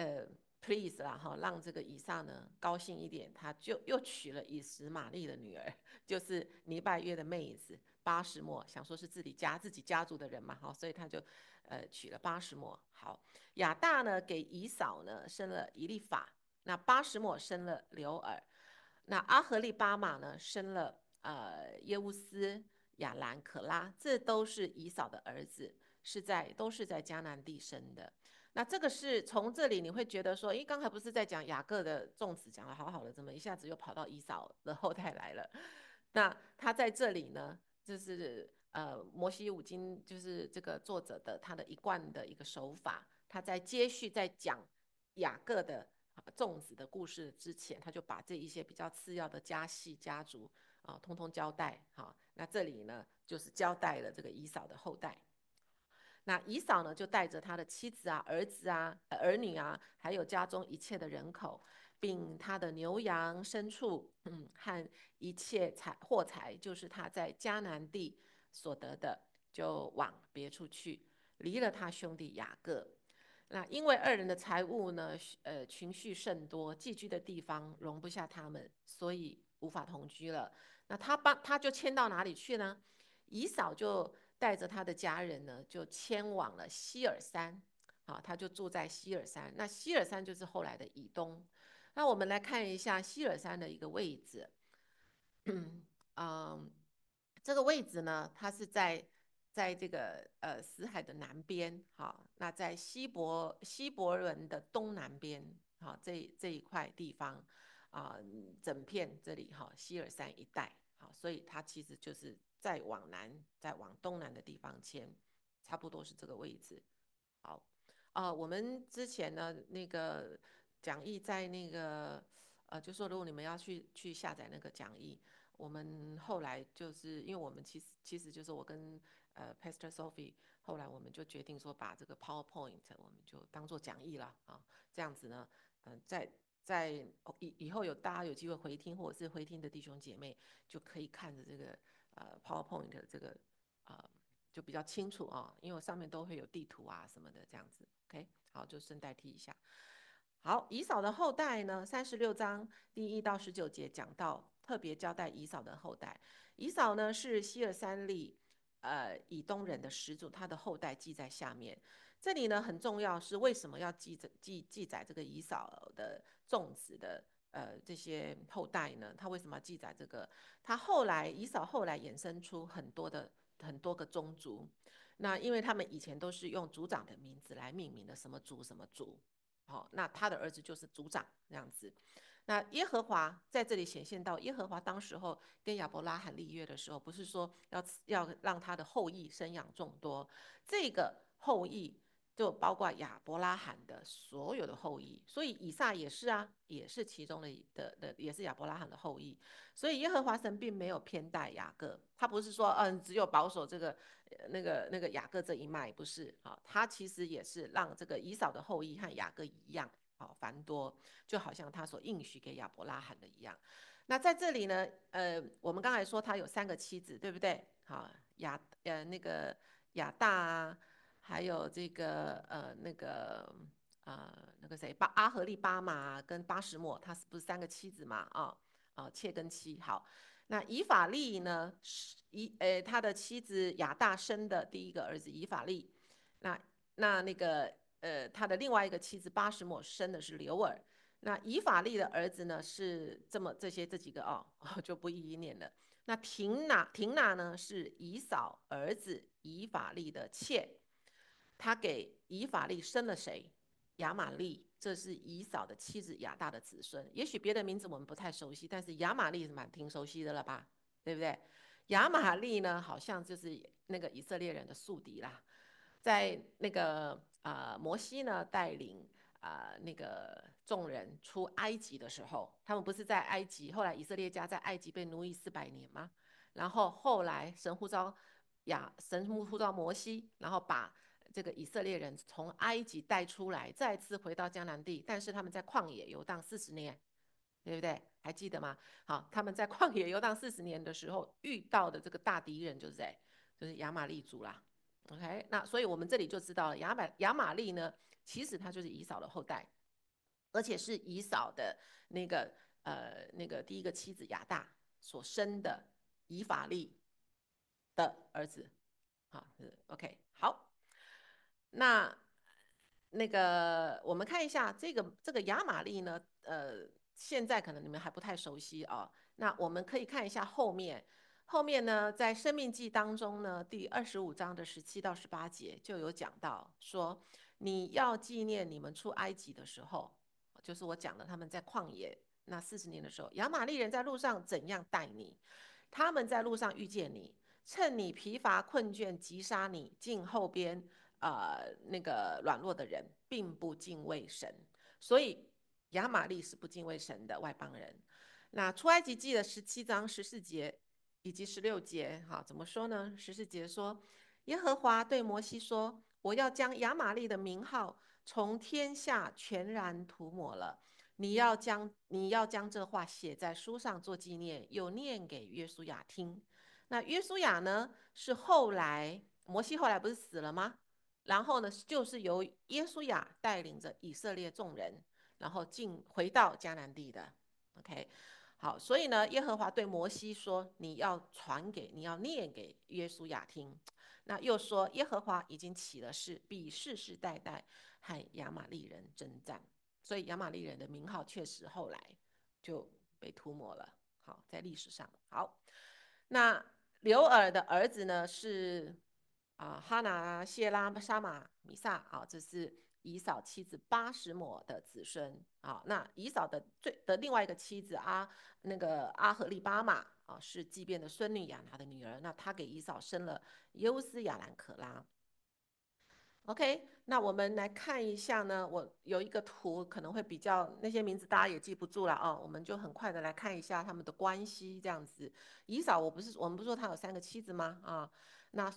please 啦哈，让这个以撒呢高兴一点，他就又娶了以实玛利的女儿，就是尼拜约的妹子巴什末，想说是自己家族的人嘛，好，所以他就娶了巴什末。好，亚大呢给以扫呢生了以利法，那巴什末生了流尔，那阿合利巴玛呢生了耶乌斯、亚兰、可拉，这都是以扫的儿子，都是在迦南地生的。那这个是从这里你会觉得说，诶，刚才不是在讲雅各的众子讲得好好的，怎么一下子又跑到以扫的后代来了？那他在这里呢，就是摩西五经就是这个作者的他的一贯的一个手法，他在接续在讲雅各的众子的故事之前，他就把这一些比较次要的家系家族通通交代。好，那这里呢就是交代了这个以扫的后代。那以扫呢，就带着他的妻子啊、儿子啊、儿女啊，还有家中一切的人口，并他的牛羊牲畜，和一切货财，就是他在迦南地所得的，就往别处去，离了他兄弟雅各。那因为2人的财物呢，群畜甚多，寄居的地方容不下他们，所以无法同居了。那他就迁到哪里去呢？以扫就带着他的家人呢，就迁往了希尔山，好，他就住在希尔山。那希尔山就是后来的以东。那我们来看一下希尔山的一个位置，嗯，这个位置呢，它是在这个死海的南边，好，那在希伯伦的东南边，好，这一块地方整片这里哈希尔山一带，好，所以它其实就是再往南、再往东南的地方迁，差不多是这个位置。好，我们之前呢那个讲义在那个就说如果你们要去下载那个讲义，我们后来就是因为我们其实就是我跟Pastor Sophie 后来我们就决定说，把这个 PowerPoint 我们就当做讲义了啊，这样子呢，以后大家有机会回听，或者是回听的弟兄姐妹，就可以看着这个PowerPoint 的这个呃就比较清楚啊，因为上面都会有地图啊什么的这样子。OK， 好，就顺带提一下。好，以扫的后代呢，36章第1到19节讲到，特别交代以扫的后代。以扫呢是希尔山地以东人的始祖，他的后代记在下面。这里呢很重要，是为什么要记载这个以扫的种子的这些后代呢？他为什么要记载这个？以扫后来衍生出很多个宗族，那因为他们以前都是用族长的名字来命名的，什么族什么族。好，那他的儿子就是族长这样子。那耶和华在这里显现到，耶和华当时候跟亚伯拉罕立约的时候，不是说要让他的后裔生养众多，这个后裔就包括亚伯拉罕的所有的后裔，所以以撒也是啊，也是其中也是亚伯拉罕的后裔。所以耶和华神并没有偏待雅各，他不是说只有保守这个那个雅各这一脉，不是啊，他其实也是让这个以扫的后裔和雅各一样啊繁多，就好像他所应许给亚伯拉罕的一样。那在这里呢，我们刚才说他有3个妻子，对不对？好，那个亚大啊，还有这个那个谁阿合利巴马跟巴什抹，他是不是3个妻子嘛？妾跟妻。好，那以法利呢，他的妻子亚大生的第一个儿子以法利，那个他的另外一个妻子巴什抹生的是流尔。那以法利的儿子呢是这几个就不一一念了。那亭拿呢是以扫儿子以法利的妾，他给以法利生了谁？亚玛利，这是以扫的妻子亚大的子孙。也许别的名字我们不太熟悉，但是亚玛利是挺熟悉的了吧？对不对？亚玛利呢，好像就是那个以色列人的宿敌啦。在那个摩西呢带领那个众人出埃及的时候，他们不是在埃及，后来以色列家在埃及被奴役400年吗？然后后来神呼召摩西，然后把这个以色列人从埃及带出来，再次回到迦南地，但是他们在旷野游荡40年，对不对？还记得吗？好，他们在旷野游荡40年的时候遇到的这个大敌人就是谁？就是亚玛力族啦。OK，那所以我们这里就知道了亚玛力呢，其实他就是以扫的后代，而且是以扫的那个第一个妻子亚大所生的以法利的儿子。好，OK，好，那我们看一下这个亚玛力呢，现在可能你们还不太熟悉啊。那我们可以看一下后面呢，在《生命记》当中呢，第25章的17到18节就有讲到说，你要纪念你们出埃及的时候，就是我讲的他们在旷野那40年的时候，亚玛力人在路上怎样待你，他们在路上遇见你，趁你疲乏困倦，击杀你，进后边那个软弱的人，并不敬畏神。所以亚玛力是不敬畏神的外邦人。那出埃及记的17章14节以及16节，好，怎么说呢？14节说，耶和华对摩西说：“我要将亚玛力的名号从天下全然涂抹了。你要将这话写在书上做纪念，又念给约书亚听。”那约书亚呢，是摩西后来不是死了吗？然后呢，就是由约书亚带领着以色列众人，然后回到迦南地的。OK， 好，所以呢，耶和华对摩西说：“你要念给约书亚听。”那又说，耶和华已经起了誓，必世世代代和亚玛力人征战。所以亚玛力人的名号确实后来就被涂抹了。好，在历史上，好，那流尔的儿子呢是哈拿、谢拉、沙马、米萨啊，这是以扫妻子巴什抹的子孙啊。那以扫的另外一个妻子那个阿合利巴马啊，是祭便的孙女亚拿的女儿。那她给以扫生了优斯、亚兰、可拉。OK，那我们来看一下呢，我有一个图可能会比较那些名字大家也记不住了啊，我们就很快的来看一下他们的关系这样子。以扫我们不是说他有3个妻子吗？那所以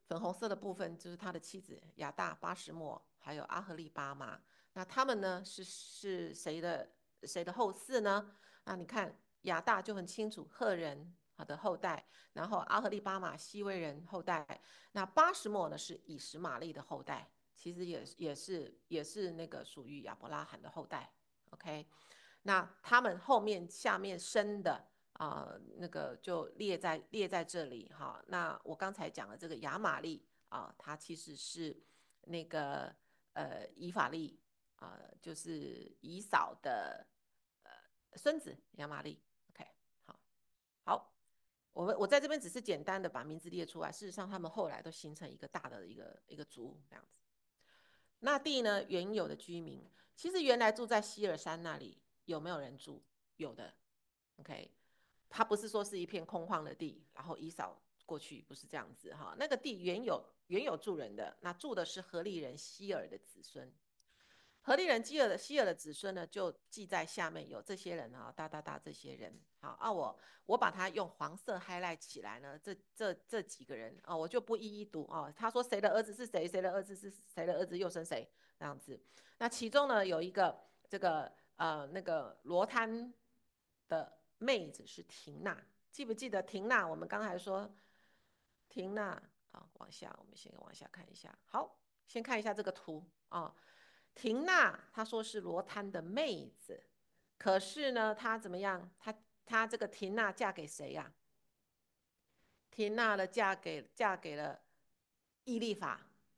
粉红色的部分就是他的妻子亚大、巴什抹，还有阿合利巴嘛。那他们呢是谁的后嗣呢？那你看亚大就很清楚，赫人好的后代，然后阿合利巴马西威人后代，那巴什抹呢是以实玛利的后代，其实也是那个属于亚伯拉罕的后代。OK，那他们后面下面生的。那个就列在这里哈。那我刚才讲的这个亚玛利它其实是那个以法利就是以扫的孙子亚玛利。OK，好，好，我在这边只是简单的把名字列出来，事实上他们后来都形成一个大的一个族这样子。那地呢，原有的居民其实原来住在希尔山那里，有没有人住？有的。OK，它不是说是一片空旷的地，然后以扫过去，不是这样子哈。那个地原有住人的，那住的是何利人希尔的子孙。何利人希尔的子孙呢，就记在下面有这些人大这些人。好我把它用黄色 highlight 起来呢，这几个人我就不一一读他说谁的儿子是谁，谁的儿子是谁的儿子又生谁这样子。那其中呢有一个这个那个罗摊的妹子是廷娜，记不记得廷娜？我们刚才说廷娜往下，我们先往下看一下。好，先看一下这个图廷娜她说是罗摊的妹子，可是呢，她怎么样？她这个廷娜嫁给谁呀、廷娜的嫁给了伊利法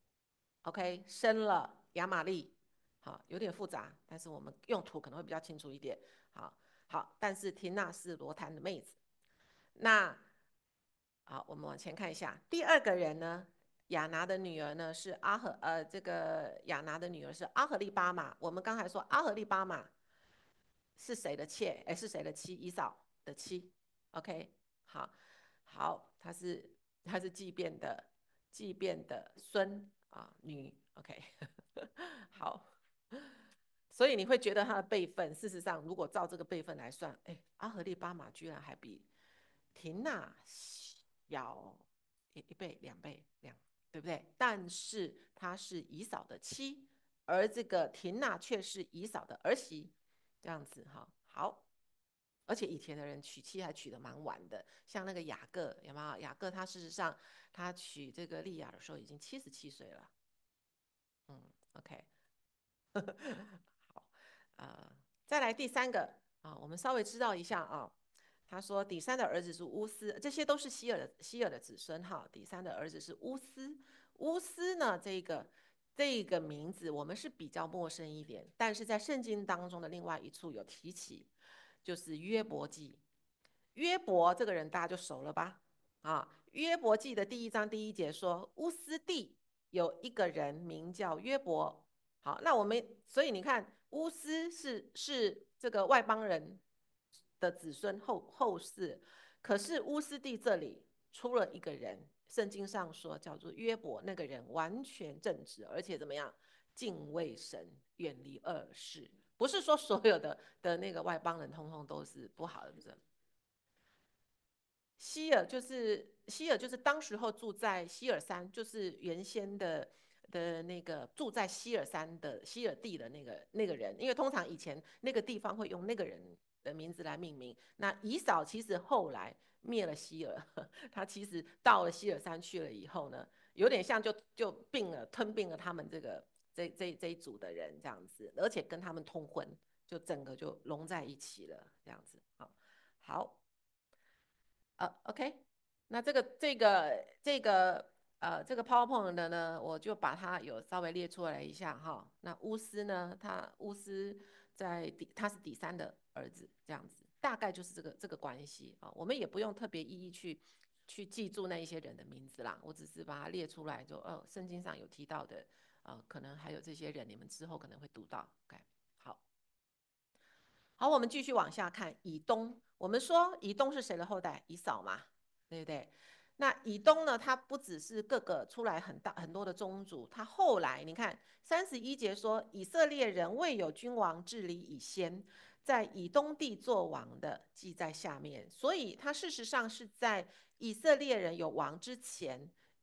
，OK，生了亚玛利。好，有点复杂，但是我们用图可能会比较清楚一点。好，但是廷娜是罗摊的妹子。那好，我们往前看一下，第二个人呢，亚拿的女儿呢是这个亚拿的女儿是阿合利巴马。我们刚才说阿合利巴马是谁的妾？哎，是谁的妻？以扫的妻。OK，好，她是祭便的孙女。OK，好，所以你会觉得他的辈分，事实上如果照这个辈分来算，哎，阿合利巴马居然还比廷娜小一倍、2倍、对不对？但是她是以扫的妻，而这个廷娜却是以扫的儿媳，这样子好。而且以前的人娶妻还娶得蛮晚的，像那个雅各有没有？雅各他事实上他娶这个利亚的时候已经77岁了。OK，好，再来第三个我们稍微知道一下他说底山的儿子是乌斯，这些都是希尔的子孙底山的儿子是乌斯。乌斯呢，这个名字我们是比较陌生一点，但是在圣经当中的另外一处有提起，就是约伯记。约伯这个人大家就熟了吧？约伯记的第1章第1节说，乌斯地有一个人名叫约伯。好，那所以你看，乌斯是这个外邦人的子孙后世，可是乌斯地这里出了一个人，圣经上说叫做约伯，那个人完全正直，而且怎么样，敬畏神，远离恶事。不是说所有的那个外邦人通通都是不好的人。希尔就是当时候住在希尔山，就是原先的那个住在希尔山的希尔地的那个人，因为通常以前那个地方会用那个人的名字来命名。那以扫其实后来灭了希尔，他其实到了希尔山去了以后呢，有点像就吞并了他们这一组的人这样子，而且跟他们通婚，就整个就融在一起了这样子。好。OK，那这个 PowerPoint 的呢，我就把它有稍微列出来一下那乌斯呢，乌斯他是底山的儿子，这样子，大概就是这个关系我们也不用特别一一去记住那一些人的名字啦，我只是把它列出来，就圣经上有提到的可能还有这些人，你们之后可能会读到。OK，好。好，我们继续往下看。以东，我们说以东是谁的后代？以扫嘛，对不对？那以东呢？他不只是各个出来很多的宗族，他后来你看31节说，以色列人未有君王治理以先，在以东地做王的记在下面。所以他事实上是在以色列人有王之前，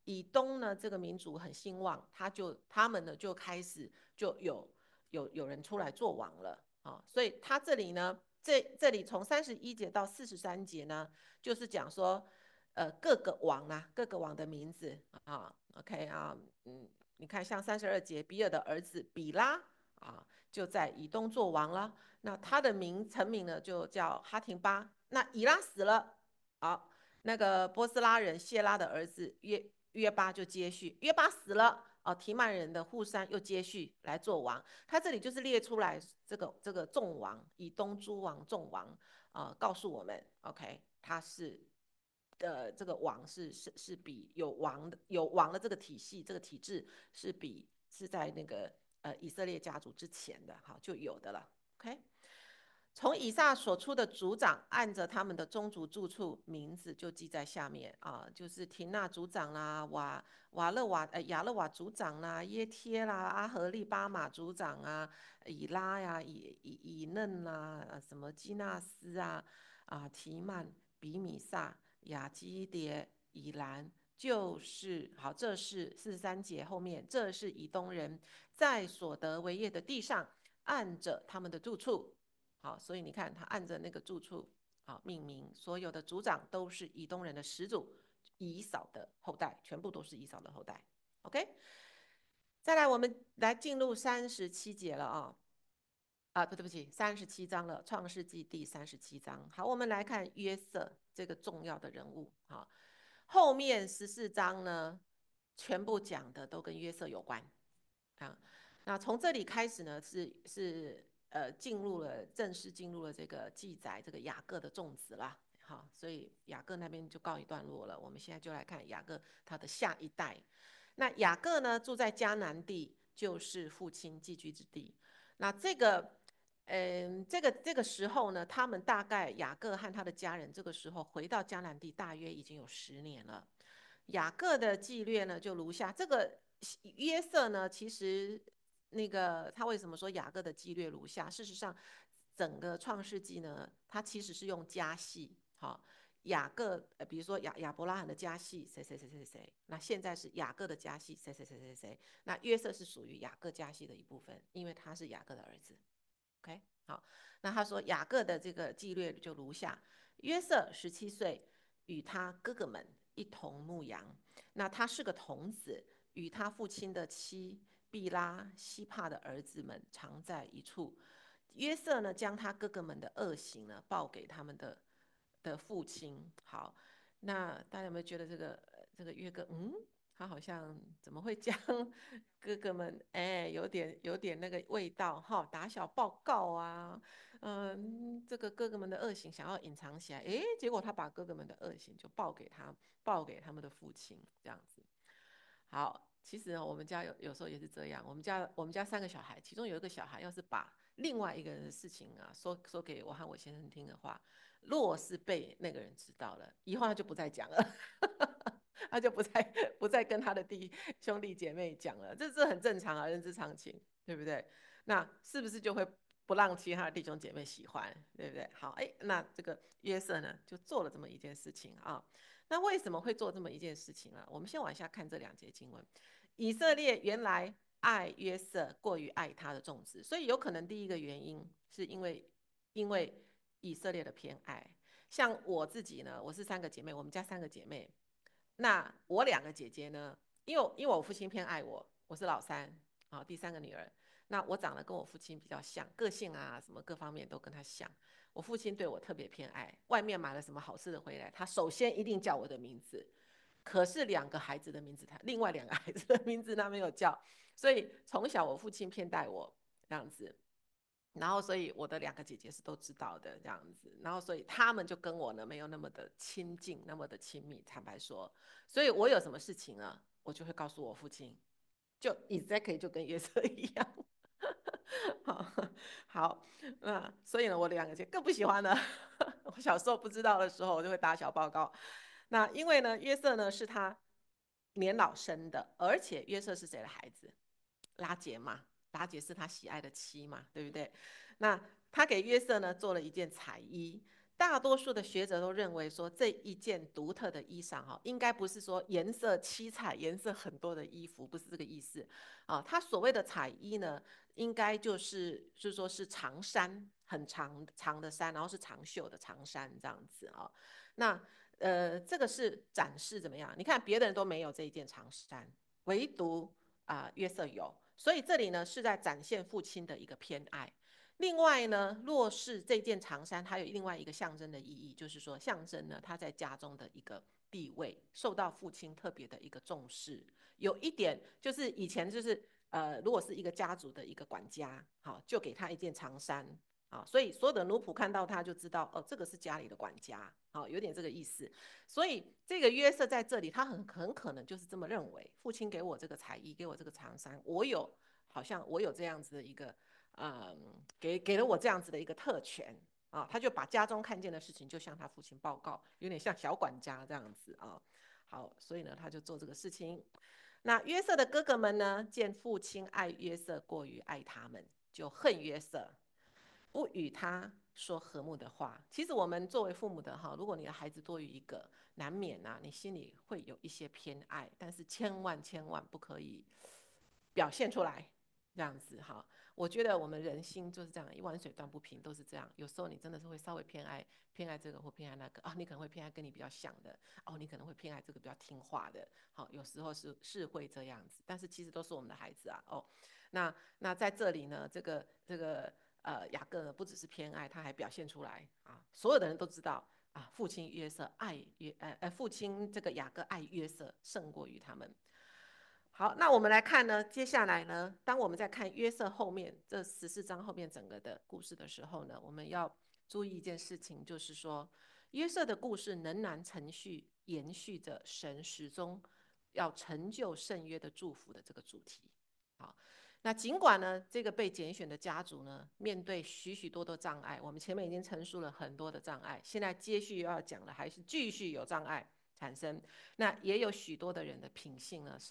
以东呢这个民族很兴旺，他们呢就开始就有人出来做王了啊，所以他这里呢，这里从31节到43节呢，就是讲说，各个王啊，各个王的名字啊，OK 啊，你看像32节，比尔的儿子比拉啊，就在以东做王了。那他的成名呢，就叫哈廷巴。那以拉死了，好，那个波斯拉人谢拉的儿子约巴就接续，约巴死了，哦，提曼人的户山又接续来做王。他这里就是列出来这个众王，以东诸王众王，告诉我们，OK，他是。这个王是比有王的这个体系这个体制是在那个以色列家族之前的，好就有的了。OK，从以撒所出的族长，按着他们的宗族住处名字就记在下面啊，就是廷纳族长啦，亚勒瓦族长啦，耶贴啦，阿合利巴马族长啊，以拉呀，以嫩啦，什么基纳斯提曼、比米萨、亚基迭、以兰，就是好，这是43节后面，这是以东人在所得为业的地上，按着他们的住处。好，所以你看，他按着那个住处好命名，所有的族长都是以东人的始祖，以扫的后代，全部都是以扫的后代。OK，再来，我们来进入37节了对不起，37章了，《创世纪》第37章。好，我们来看约瑟这个重要的人物啊。后面14章呢，全部讲的都跟约瑟有关啊。那从这里开始呢，正式进入了这个记载这个雅各的种子啦。好，所以雅各那边就告一段落了。我们现在就来看雅各他的下一代。那雅各呢，住在迦南地，就是父亲寄居之地。那这个时候呢，他们大概雅各和他的家人这个时候回到迦南地，大约已经有10年了。雅各的纪略呢，就如下。这个约瑟呢，其实那个他为什么说雅各的纪略如下？事实上，整个创世纪呢，它其实是用家系，好，雅各比如说亚伯拉罕的家系谁谁谁谁谁，那现在是雅各的家系谁谁谁谁谁，那约瑟是属于雅各家系的一部分，因为他是雅各的儿子。OK， 好，那他说雅各的这个纪略就如下：约瑟17岁，与他哥哥们一同牧羊。那他是个童子，与他父亲的妻毕拉、希帕的儿子们常在一处。约瑟呢，将他哥哥们的恶行呢报给他们的父亲。好，那大家有没有觉得这个约哥，他好像怎么会将哥哥们，有点那个味道哈，打小报告啊，这个哥哥们的恶行想要隐藏起来，结果他把哥哥们的恶行就报给他们的父亲，这样子。好，其实呢，我们家有时候也是这样。我们家3个小孩，其中有一个小孩，要是把另外一个人的事情说给我和我先生听的话，若是被那个人知道了，以后他就不再讲了，他就不再跟他的兄弟姐妹讲了，这很正常啊，人之常情，对不对？那是不是就会不让其他的弟兄姐妹喜欢，对不对？好，那这个约瑟呢，就做了这么一件事情啊。那为什么会做这么一件事情呢？我们先往下看这2节经文。以色列原来爱约瑟过于爱他的种子，所以有可能第一个原因是因为以色列的偏爱。像我自己呢，我是3个姐妹，我们家3个姐妹。那我2个姐姐呢，因为我父亲偏爱我，我是老三，好，第3个女儿。那我长得跟我父亲比较像，个性啊什么各方面都跟他像。我父亲对我特别偏爱，外面买了什么好吃的回来，他首先一定叫我的名字。可是2个孩子的名字，另外2个孩子的名字他没有叫，所以从小我父亲偏待我这样子。然后，所以我的2个姐姐是都知道的这样子，然后所以他们就跟我呢没有那么的亲近，那么的亲密，坦白说，所以我有什么事情呢，我就会告诉我父亲，就 exactly 就跟约瑟一样。好，所以呢，我的2个姐更不喜欢了。我小时候不知道的时候，我就会打小报告。那因为呢，约瑟呢是他年老生的，而且约瑟是谁的孩子？拉结嘛，拉结是他喜爱的妻嘛，对不对？那他给约瑟呢做了一件彩衣， 大多数的学者都认为说，这一件独特的衣裳哈，应该不是说颜色七彩、颜色很多的衣服，不是这个意思啊。它所谓的彩衣呢，应该就是说是长衫，很长长的衫，然后是长袖的长衫这样子啊。那这个是展示怎么样？你看别的人都没有这一件长衫，唯独约瑟有，所以这里呢是在展现父亲的一个偏爱。另外呢，若是这件长衫，它有另外一个象征的意义，就是说象征呢他在家中的一个地位，受到父亲特别的一个重视。有一点就是以前就是如果是一个家族的一个管家，好，就给他一件长衫。啊，所以所有的奴仆看到他就知道，哦，这个是家里的管家，好，有点这个意思。所以这个约瑟在这里，他很可能就是这么认为，父亲给我这个彩衣，给我这个长衫，好像我有这样子的一个给了我这样子的一个特权啊，他就把家中看见的事情就向他父亲报告，有点像小管家这样子啊。好，所以呢，他就做这个事情。那约瑟的哥哥们呢，见父亲爱约瑟过于爱他们，就恨约瑟，不与他说和睦的话。其实我们作为父母的哈，如果你的孩子多于一个，难免你心里会有一些偏爱，但是千万千万不可以表现出来，这样子哈。我觉得我们人心就是这样，一碗水端不平，都是这样。有时候你真的是会稍微偏爱这个或偏爱那个啊，你可能会偏爱跟你比较像的哦，你可能会偏爱这个比较听话的，好，有时候是会这样子，但是其实都是我们的孩子啊哦。那在这里呢，这个雅各呢不只是偏爱，他还表现出来啊，所有的人都知道啊，父亲约瑟爱父亲这个雅各爱约瑟胜过于他们。好，那我们来看呢，接下来呢，当我们在看约瑟后面这14章后面整个的故事的时候呢，我们要注意一件事情，就是说约瑟的故事仍然延续着神始终要成就圣约的祝福的这个主题。好，那尽管呢，这个被拣选的家族呢，面对许许多多障碍，我们前面已经陈述了很多的障碍，现在接续又要讲了，还是继续有障碍产生。那也有许多的人的品性呢，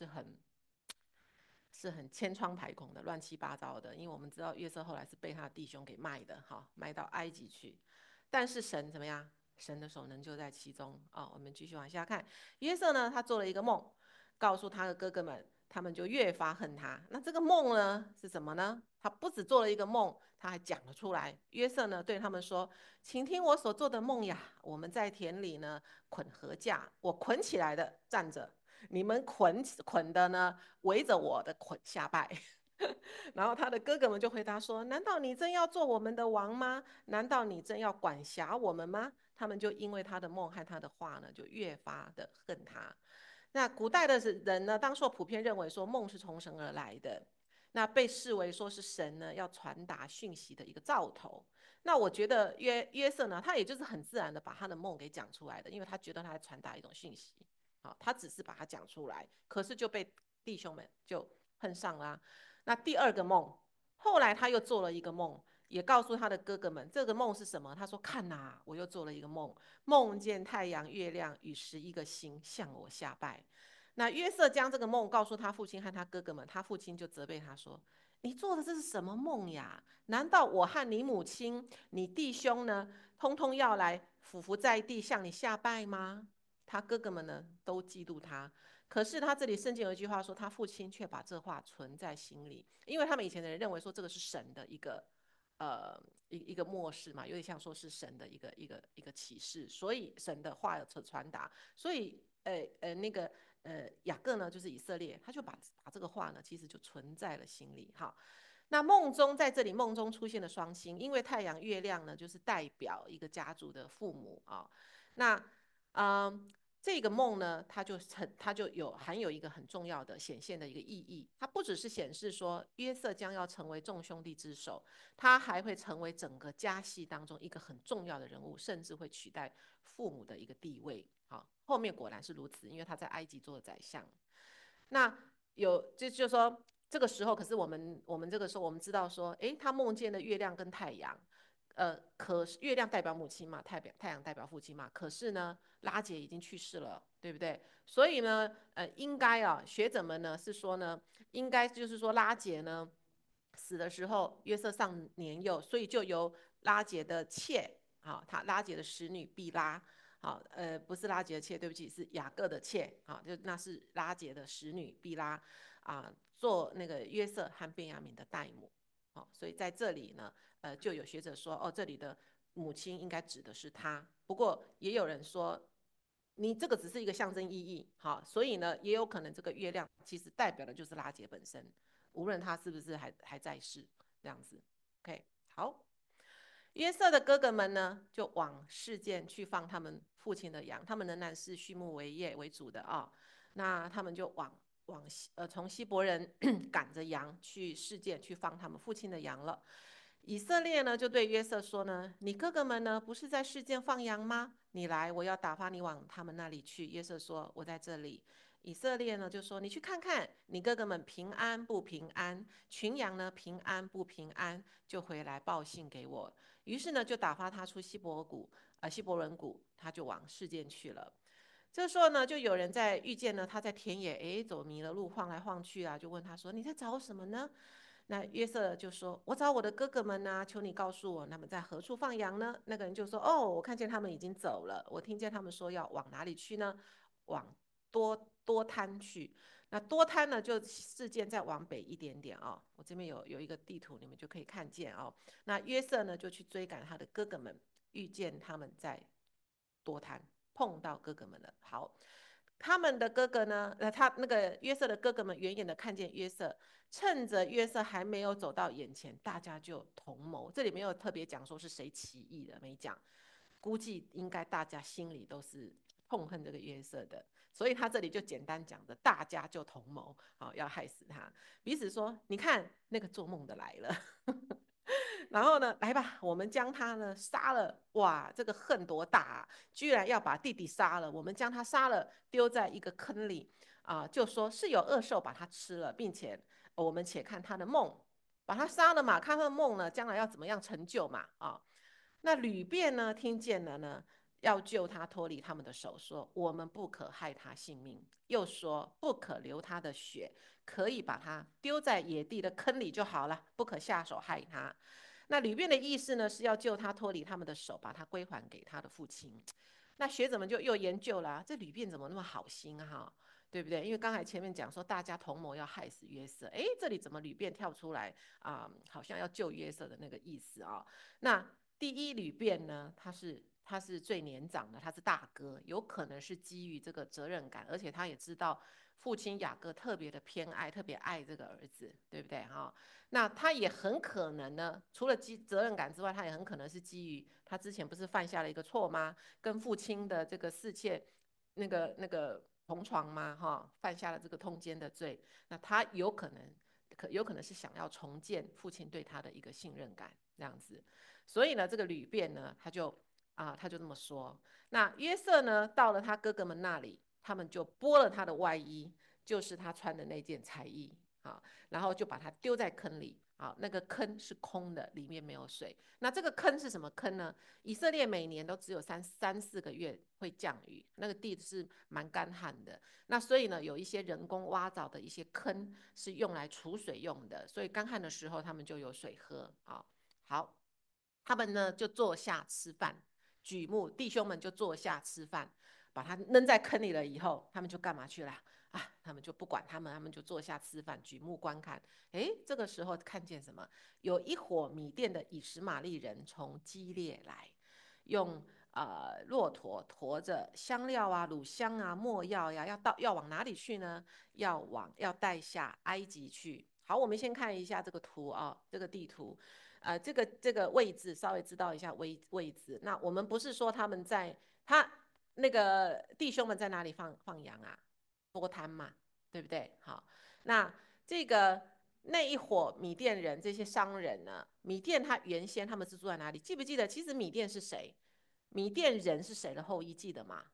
是很千疮百孔的，乱七八糟的。因为我们知道约瑟后来是被他的弟兄给卖的，哈，卖到埃及去。但是神怎么样？神的手能就在其中啊。我们继续往下看，约瑟呢，他做了一个梦，告诉他的哥哥们，他们就越发恨他。那这个梦呢是什么呢？他不只做了一个梦，他还讲了出来。约瑟呢对他们说：请听我所做的梦呀。我们在田里呢捆禾架，我捆起来的站着，你们捆的呢围着我的捆下拜。然后他的哥哥们就回答说：难道你真要做我们的王吗？难道你真要管辖我们吗？他们就因为他的梦和他的话呢，就越发的恨他。那古代的人呢，当时普遍认为说梦是从神而来的，那被视为说是神呢要传达讯息的一个兆头。那我觉得约瑟呢，他也就是很自然的把他的梦给讲出来的，因为他觉得他在传达一种讯息。好，他只是把它讲出来，可是就被弟兄们就恨上啦。那第二个梦，后来他又做了一个梦，也告诉他的哥哥们，这个梦是什么？他说：看呐，我又做了一个梦，梦见太阳、月亮与11个星向我下拜。那约瑟将这个梦告诉他父亲和他哥哥们，他父亲就责备他说：你做的这是什么梦呀？难道我和你母亲、你弟兄呢，通通要来俯伏在地向你下拜吗？他哥哥们呢，都嫉妒他。可是他这里圣经有一句话说，他父亲却把这话存在心里，因为他们以前的人认为说这个是神的一个一个漠视嘛，有点像说是神的一个启示，所以神的话有传达，所以那个雅各呢就是以色列，他就把这个话呢其实就存在了心里哈。那梦中在这里梦中出现了双星，因为太阳、月亮呢就是代表一个家族的父母啊。那这个梦呢，它就含有一个很重要的显现的一个意义。它不只是显示说约瑟将要成为众兄弟之首，他还会成为整个家系当中一个很重要的人物，甚至会取代父母的一个地位。好，后面果然是如此，因为他在埃及做了宰相。那就是说，这个时候，可是我们这个时候，我们知道说，他梦见了月亮跟太阳，可是月亮代表母亲嘛，太阳代表父亲嘛，可是呢，拉结已经去世了，对不对？所以呢，应该学者们呢是说呢，应该就是说拉结呢死的时候，约瑟尚年幼，所以就由拉结的妾好，他拉结的使女毕拉，好，不是拉结的妾，对不起，是雅各的妾，好，就那是拉结的使女毕拉做那个约瑟和便雅悯的代母，好，所以在这里呢，就有学者说，哦，这里的母亲应该指的是他，不过也有人说。你这个只是一个象征意义，好，所以呢，也有可能这个月亮其实代表的就是拉结本身，无论他是不是还在世，这样子。OK，好，约瑟的哥哥们呢，就往示剑去放他们父亲的羊，他们仍然是畜牧为业为主的那他们就从希伯人赶着羊去示剑去放他们父亲的羊了。以色列呢就对约瑟说呢：“你哥哥们呢不是在示剑放羊吗？你来，我要打发你往他们那里去。”约瑟说：“我在这里。”以色列呢就说：“你去看看，你哥哥们平安不平安？群羊呢平安不平安？就回来报信给我。”于是呢就打发他出希伯伦谷，他就往示剑去了。这时候呢，就有人遇见呢，他在田野，走迷了路，晃来晃去啊，就问他说：“你在找什么呢？”那约瑟就说：“我找我的哥哥们啊，求你告诉我，他们在何处放羊呢？”那个人就说：“哦，我看见他们已经走了，我听见他们说要往哪里去呢？往多滩去。那多滩呢，就事件再往北一点点我这边有一个地图，你们就可以看见那约瑟呢，就去追赶他的哥哥们，遇见他们在多滩，碰到哥哥们了。好，他们的哥哥呢，他那个约瑟的哥哥们远远的看见约瑟，趁着约瑟还没有走到眼前，大家就同谋。这里没有特别讲说是谁起义的，没讲，估计应该大家心里都是痛恨这个约瑟的，所以他这里就简单讲的，大家就同谋，要害死他，彼此说，你看那个做梦的来了。然后呢，来吧，我们将他呢杀了。哇，这个恨多大啊！居然要把弟弟杀了。我们将他杀了，丢在一个坑里就说是有恶兽把他吃了，并且我们且看他的梦，把他杀了嘛，看他的梦呢，将来要怎么样成就嘛那吕便呢，听见了呢，要救他脱离他们的手，说我们不可害他性命，又说不可流他的血，可以把他丢在野地的坑里就好了，不可下手害他。那吕便的意思呢，是要救他脱离他们的手，把他归还给他的父亲。那学者们就又研究了这吕便怎么那么好心对不对？因为刚才前面讲说大家同谋要害死约瑟，这里怎么吕便跳出来好像要救约瑟的那个意思那第一吕便呢，他是最年长的，他是大哥，有可能是基于这个责任感，而且他也知道父亲雅各特别的偏爱，特别爱这个儿子，对不对那他也很可能呢，除了责任感之外，他也很可能是基于他之前不是犯下了一个错吗？跟父亲的这个侍妾那个同床吗？犯下了这个通奸的罪，那他有可能是想要重建父亲对他的一个信任感，这样子。所以呢，这个吕便呢，他就这么说。那约瑟呢，到了他哥哥们那里，他们就剥了他的外衣，就是他穿的那件彩衣然后就把它丢在坑里那个坑是空的，里面没有水。那这个坑是什么坑呢？以色列每年都只有三四个月会降雨，那个地是蛮干旱的。那所以呢，有一些人工挖凿的一些坑是用来储水用的，所以干旱的时候他们就有水喝好，他们呢就坐下吃饭，举目弟兄们就坐下吃饭，把他扔在坑里了以后，他们就干嘛去了？他们就不管他们，他们就坐下吃饭，举目观看。这个时候看见什么？有一伙米甸的以实玛利人从基列来，用骆驼驮着香料乳香没药呀，要往哪里去呢？要带下埃及去。好，我们先看一下这个图这个地图。这个位置稍微知道一下位置。那我们不是说他那个弟兄们在哪里放羊多摊嘛，对不对？好，那那一伙米甸人，这些商人呢，米甸他原先他们是住在哪里？记不记得？其实米甸是谁？米甸人是谁的后裔？记得吗？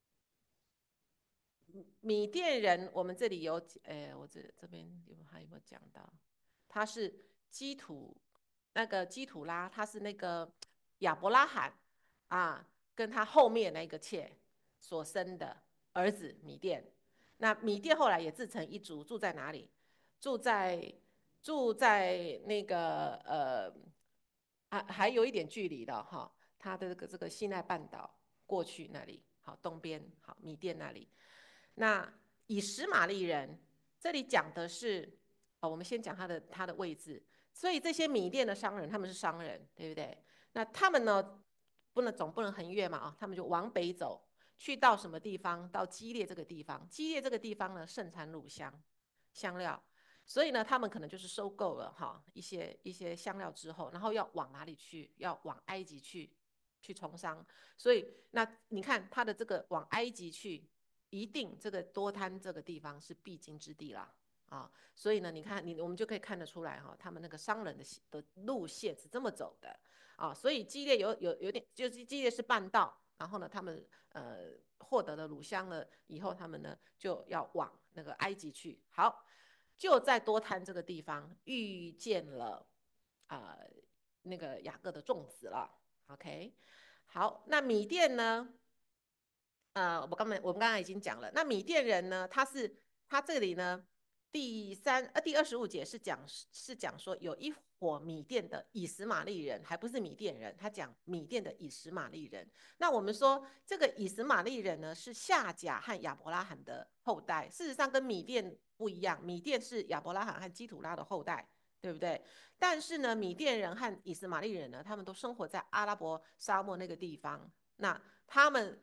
米甸人，我们这里有，我这边还有没有讲到？他是基土，那个基土拉，他是那个亚伯拉罕跟他后面那个妾所生的儿子米甸。那米甸后来也自成一族，住在哪里？住在那个还有一点距离的他的这个西奈半岛过去那里，好东边，好米甸那里。那以实玛利人这里讲的是，我们先讲他的位置。所以这些米甸的商人，他们是商人，对不对？那他们呢，总不能横越嘛啊，他们就往北走，去到什么地方？到基列这个地方。基列这个地方呢，盛产乳香料，所以呢，他们可能就是收购了哈一些香料之后，然后要往哪里去？要往埃及去从商。所以那你看他的这个往埃及去，一定这个多滩这个地方是必经之地啦。啊，所以呢，你看我们就可以看得出来哈，他们那个商人的路线是这么走的啊，所以基列有点，就是基列是半道，然后呢，他们获得了乳香了以后，他们呢就要往那个埃及去。好，就在多滩这个地方遇见了那个雅各的众子了。OK，好，那米甸呢？我们刚才已经讲了，那米甸人呢，他这里呢，第25节是讲说有一伙米甸的以实玛利人，还不是米甸人，他讲米甸的以实玛利人。那我们说这个以实玛利人呢，是夏甲和亚伯拉罕的后代，事实上跟米甸不一样，米甸是亚伯拉罕和基土拉的后代。对不对？但是呢，米甸人和以实玛利人呢，他们都生活在阿拉伯沙漠那个地方。那他们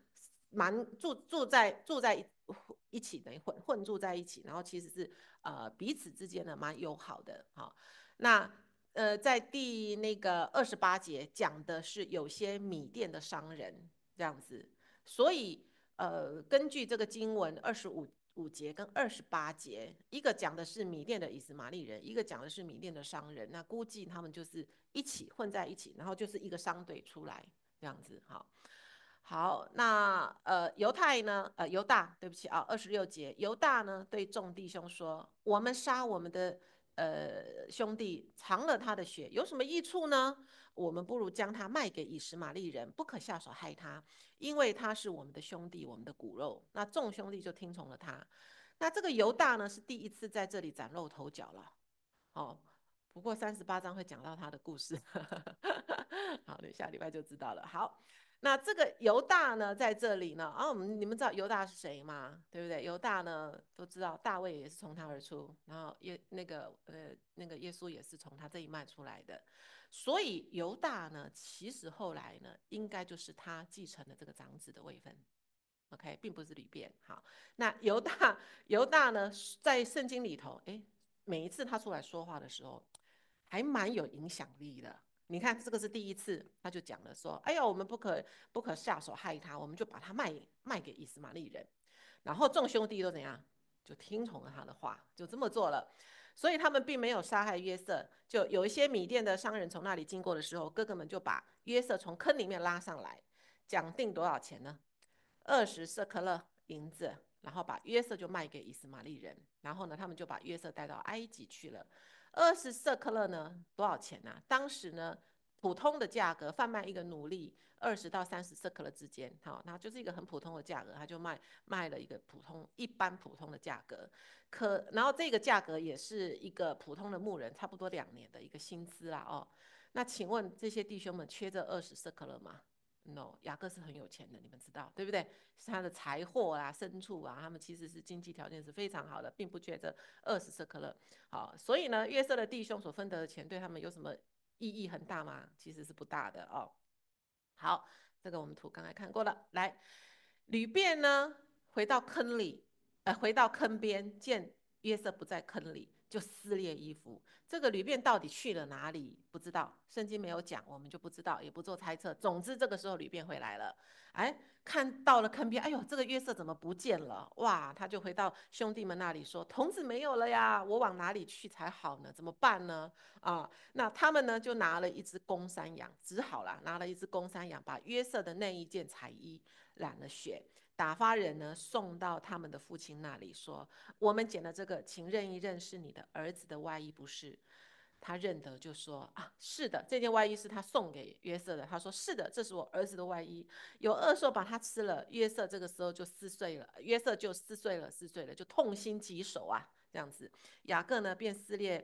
住在一起，等于混住在一起，然后其实是彼此之间呢蛮友好的。好，那在那个28节讲的是有些米甸的商人这样子，所以根据这个经文25节跟28节，一个讲的是米甸的以实玛利人，一个讲的是米甸的商人，那估计他们就是一起混在一起，然后就是一个商队出来这样子。好。好，那犹大，对不起啊，26节，犹大呢对众弟兄说：我们杀我们的兄弟，尝了他的血，有什么益处呢？我们不如将他卖给以实玛利人，不可下手害他，因为他是我们的兄弟，我们的骨肉。那众兄弟就听从了他。那这个犹大呢是第一次在这里崭露头角了。哦，不过38章会讲到他的故事。好，你下礼拜就知道了。好。那这个犹大呢，在这里呢，你们知道犹大是谁吗？对不对？犹大呢，都知道大卫也是从他而出，然后那个耶稣也是从他这一脉出来的，所以犹大呢，其实后来呢，应该就是他继承了这个长子的位分。OK，并不是吕便。好，那犹大呢，在圣经里头，每一次他出来说话的时候，还蛮有影响力的。你看，这个是第一次，他就讲了说：“哎呀，我们不可下手害他，我们就把他卖给以实玛利人。”然后众兄弟都怎样？就听从了他的话，就这么做了。所以他们并没有杀害约瑟。就有一些米甸的商人从那里经过的时候，哥哥们就把约瑟从坑里面拉上来，讲定多少钱呢？20舍客勒银子，然后把约瑟就卖给以实玛利人。然后呢，他们就把约瑟带到埃及去了。20舍客勒呢，多少钱呢？当时呢，普通的价格贩卖一个奴隶20到30舍客勒之间，好，那就是一个很普通的价格，他就卖了一个一般普通的价格。然后这个价格也是一个普通的牧人差不多2年的一个薪资啦哦。那请问这些弟兄们缺这20舍客勒吗？No，雅各是很有钱的，你们知道对不对？是他的财货啊、牲畜啊，他们其实是经济条件是非常好的，并不缺这20舍客勒。好，所以呢，约瑟的弟兄所分得的钱对他们有什么意义很大吗？其实是不大的哦。好，这个我们图刚才看过了。来，吕便呢回到坑边，见约瑟不在坑里，就撕裂衣服。这个吕便到底去了哪里？不知道，圣经没有讲，我们就不知道，也不做猜测。总之，这个时候吕便回来了。看到了坑边，哎呦，这个约瑟怎么不见了？哇，他就回到兄弟们那里说：“童子没有了呀，我往哪里去才好呢？怎么办呢？”那他们呢就拿了一只公山羊，只好啦，拿了一只公山羊，把约瑟的内一件彩衣染了血，打发人呢送到他们的父亲那里，说：“我们捡了这个，请认一认是你的儿子的外衣，不是？”他认得就说：“是的，这件外衣是他送给约瑟的。”他说：“是的，这是我儿子的外衣。有恶兽把他吃了。”约瑟这个时候就撕碎了，就痛心疾首啊，这样子。雅各呢便撕裂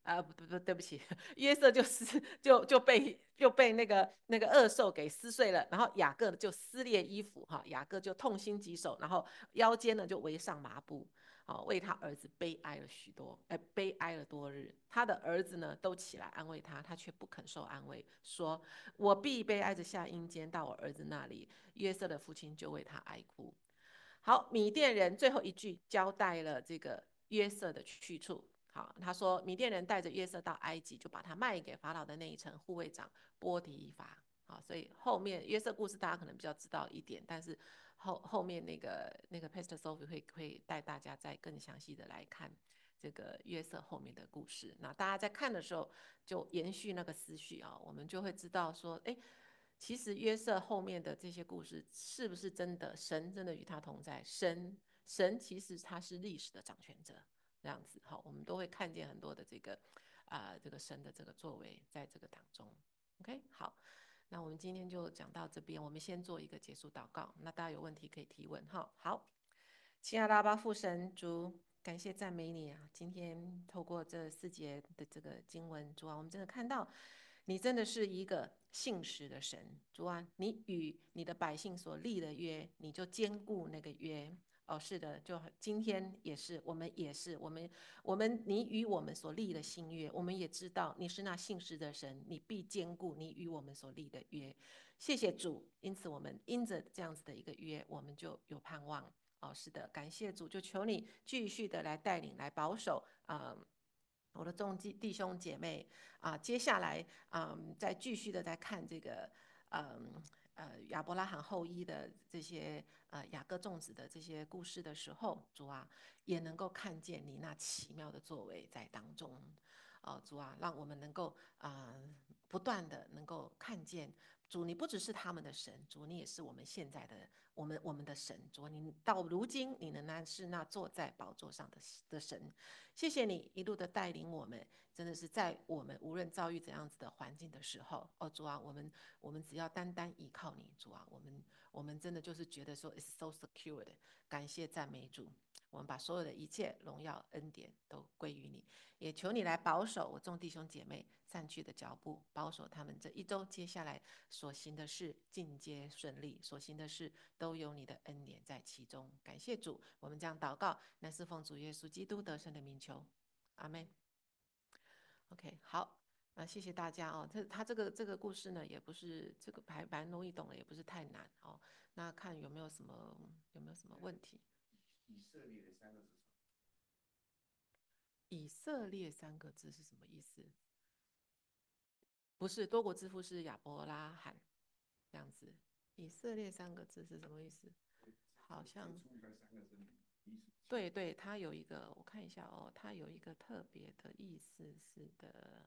不，对不起，约瑟就被那个恶兽给撕碎了，然后雅各就撕裂衣服哈，雅各就痛心疾首，然后腰间呢就围上麻布，为他儿子悲哀了悲哀了多日。他的儿子呢都起来安慰他，他却不肯受安慰，说：我必悲哀着下阴间到我儿子那里。约瑟的父亲就为他哀哭。好，米甸人最后一句交代了这个约瑟的去处。好，他说米甸人带着约瑟到埃及，就把他卖给法老的那一层护卫长波提法。好，所以后面约瑟故事大家可能比较知道一点，但是后面那个 Pastor Sophie 会带大家再更详细的来看这个约瑟后面的故事。那大家在看的时候就延续那个思绪啊，我们就会知道说，哎，其实约瑟后面的这些故事是不是真的？神真的与他同在？神其实他是历史的掌权者，这样子好，我们都会看见很多的这个神的这个作为在这个当中。OK， 好，那我们今天就讲到这边，我们先做一个结束祷告。那大家有问题可以提问哈。好，亲爱的阿爸父神主，感谢赞美你啊！今天透过这4节的这个经文，主啊，我们真的看到你真的是一个信实的神，主啊，你与你的百姓所立的约，你就坚固那个约。哦，是的，就今天也是，我们也是，我们你与我们所立的新约，我们也知道你是那信实的神，你必坚固你与我们所立的约。谢谢主，因此我们因着这样子的一个约，我们就有盼望。哦，是的，感谢主，就求你继续的来带领、来保守我的众弟兄姐妹接下来再继续的在看这个亚伯拉罕后裔的这些雅各众子的这些故事的时候，主啊也能够看见你那奇妙的作为在当中。主啊，让我们能够不断的能够看见主，你不只是他们的神，主你也是我们现在的我们的神。主，你到如今你仍然是那坐在宝座上的神。谢谢你一路的带领我们，真的是在我们无论遭遇怎样子的环境的时候，主啊，我们只要单单依靠你，主啊，我们真的就是觉得说 it's so secured， 感谢赞美主。我们把所有的一切荣耀恩典都归于你，也求你来保守我众弟兄姐妹散去的脚步，保守他们这一周接下来所行的事尽皆顺利，所行的事都有你的恩典在其中。感谢主，我们将祷告，乃是奉主耶稣基督得胜的名求，阿门。OK， 好，那谢谢大家哦。他这个故事呢，也不是这个蛮容易懂的，也不是太难哦。那看有没有什么问题？ 以色列的三个字， 以色列3个字是什么意思？不是多国之父是亚伯拉罕这样子。以色列3个字是什么意思？好像出来三个字，意思对对，它有一个，我看一下哦，它有一个特别的意思是的。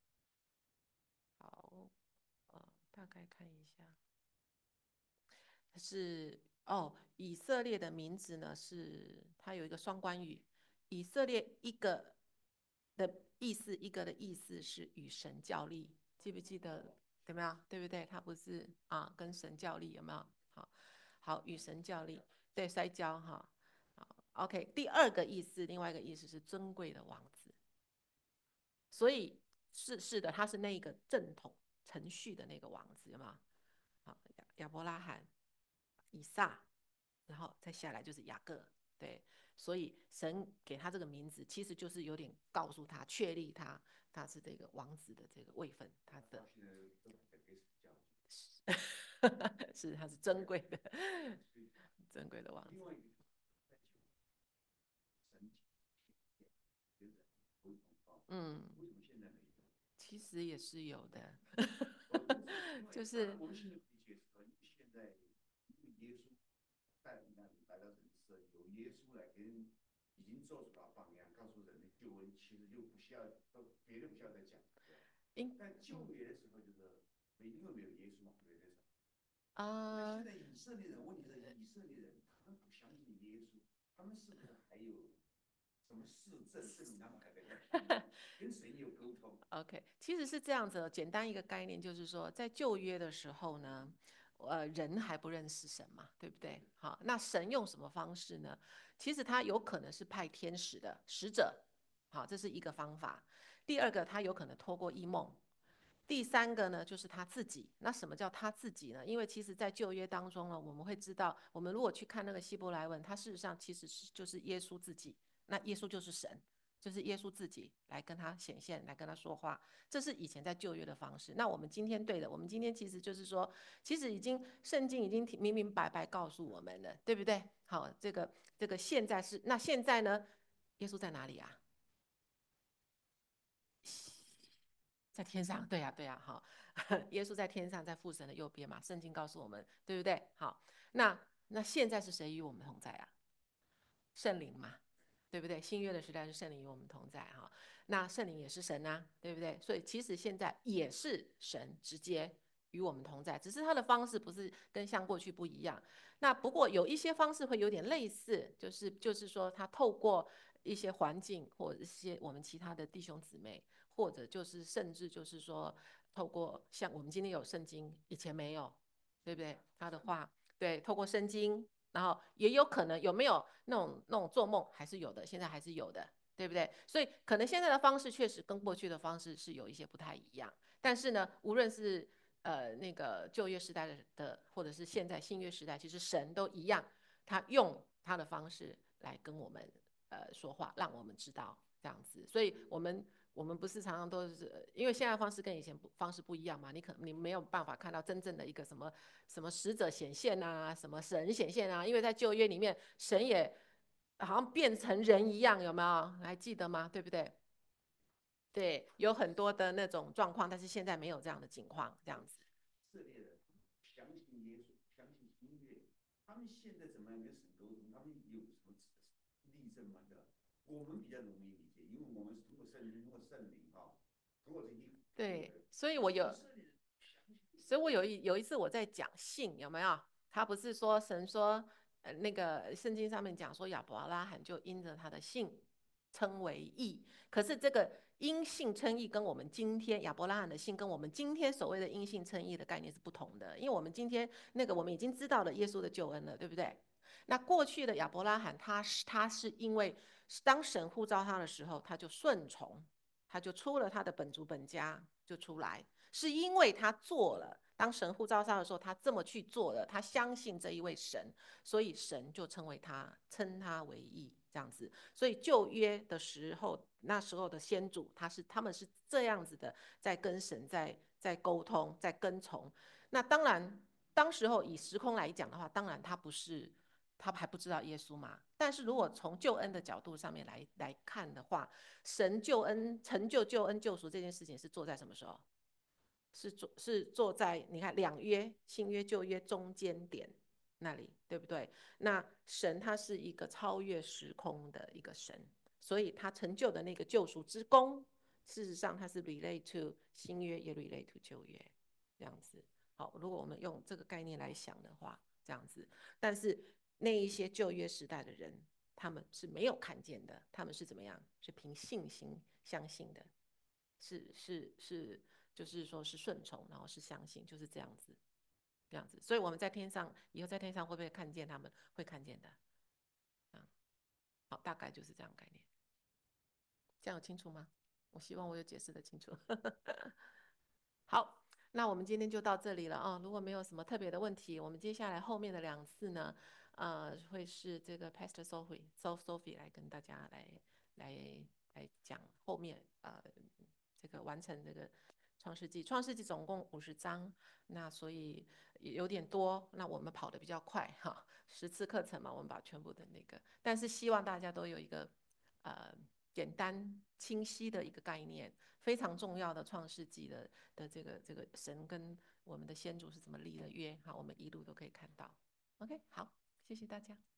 好，大概看一下。是以色列的名字呢是它有一个双关语，以色列一个的意思是与神较力，记不记得？有没有？对不对？它不是跟神较力有没有？好，好，与神较力，对，摔跤哈。好，OK，第二个意思，另外一个意思是尊贵的王子，所以是的，他是那个正统程序的那个王子，有没有？好，亚伯拉罕、以撒，然后再下来就是雅各，对，所以神给他这个名字，其实就是有点告诉他、确立他是这个王子的这个位分，他的现在都还在被教育。 是他是珍贵的珍贵的王子， 另外一个神人不会同胞， 嗯， 为什么现在没有？ 其实也是有的， 因为当然就是我们现在可以解释说，因为现在因为耶稣带领那里来到人世，有耶稣来跟已经做出了榜样，告诉人的救恩，其实就不需要别人不需要再讲，对。 应但旧约的时候就是因为没有耶稣嘛，对不对？那啊、 现在以色列人，问题是以色列人他们不相信耶稣，他们是不是还有什么事证证明他们还在跟神有沟通？ OK，其实是这样子的，简单一个概念就是说，在旧约的时候呢，人还不认识神嘛，对不对？好，那神用什么方式呢？其实他有可能是派天使的使者，好，这是一个方法。 第二个，他有可能透过异梦。第三个呢，就是他自己。那什么叫他自己呢？因为其实，在旧约当中呢，我们会知道，我们如果去看那个希伯来文，它事实上其实就是耶稣自己。那耶稣就是神，就是耶稣自己来跟他显现，来跟他说话。这是以前在旧约的方式。那我们今天对的，我们今天其实就是说，其实圣经已经明明白白告诉我们了，对不对？好，这个现在是，那现在呢？耶稣在哪里啊？在天上，对呀、对呀、好，耶稣在天上，在父神的右边嘛，圣经告诉我们，对不对？好，那现在是谁与我们同在啊？圣灵嘛，对不对？新约的时代是圣灵与我们同在哈，那圣灵也是神啊，对不对？所以其实现在也是神直接与我们同在，只是他的方式不是跟像过去不一样。那不过有一些方式会有点类似，就是说他透过一些环境或者一些我们其他的弟兄姊妹，或者就是甚至就是说透过像我们今天有圣经，以前没有，对不对？他的话，对，透过圣经。然后也有可能有没有那种做梦还是有的，现在还是有的，对不对？所以可能现在的方式确实跟过去的方式是有一些不太一样，但是呢，无论是那个旧约时代的，或者是现在新约时代，其实神都一样，他用他的方式来跟我们说话，让我们知道这样子。所以我们不是常常都是因为现在的方式跟以前方式不一样嘛，你没有办法看到真正的一个什么使者显现啊，什么神显现啊，因为在旧约里面神也好像变成人一样，有没有？还记得吗？对不对？对，有很多的那种状况，但是现在没有这样的情况，这样子。 以色列人相信耶稣，相信音乐，他们现在怎么样跟神沟通？他们有什么例证吗？对吧？我们比较容易理解，因为我们是通过圣经、通过圣灵哈，通过这些对， 所以以色列人相信。 所以我有一次我在讲信，有没有？他不是说神说，那个圣经上面讲说亚伯拉罕就因着他的信称为义，可是这个因信称义跟我们今天亚伯拉罕的信跟我们今天所谓的因信称义的概念是不同的，因为我们今天那个我们已经知道了耶稣的救恩了，对不对？那过去的亚伯拉罕他是因为当神呼召他的时候，他就顺从，他就出了他的本族本家就出来。是因为他做了，当神呼召他的时候，他这么去做了，他相信这一位神，所以神就称他为义，这样子。所以旧约的时候，那时候的先祖，他们是这样子的，在跟神在沟通，在跟从。那当然，当时候以时空来讲的话，当然他不是。他还不知道耶稣嘛？但是如果从救恩的角度上面来看的话，神救恩成就救恩救赎这件事情是做在什么时候？是坐在你看两约新约旧约中间点那里，对不对？那神他是一个超越时空的一个神，所以他成就的那个救赎之功，事实上他是 relate to 新约也 relate to 旧约这样子。好，如果我们用这个概念来想的话，这样子，但是那一些旧约时代的人，他们是没有看见的，他们是怎么样？是凭信心相信的，是，就是说是顺从，然后是相信，就是这样子，这样子。所以我们在天上，以后在天上会不会看见他们？会看见的。嗯，好，大概就是这样概念。这样有清楚吗？我希望我有解释的清楚。好，那我们今天就到这里了啊。如果没有什么特别的问题，我们接下来后面的2次呢，会是这个 Pastor Sophie 来跟大家来来讲后面这个完成这个创世纪。创世纪总共50章，那所以有点多，那我们跑得比较快哈，10次课程嘛，我们把全部的那个，但是希望大家都有一个呃简单清晰的一个概念。非常重要的创世纪的这个神跟我们的先祖是怎么立的约，好，我们一路都可以看到。OK，好，谢谢大家。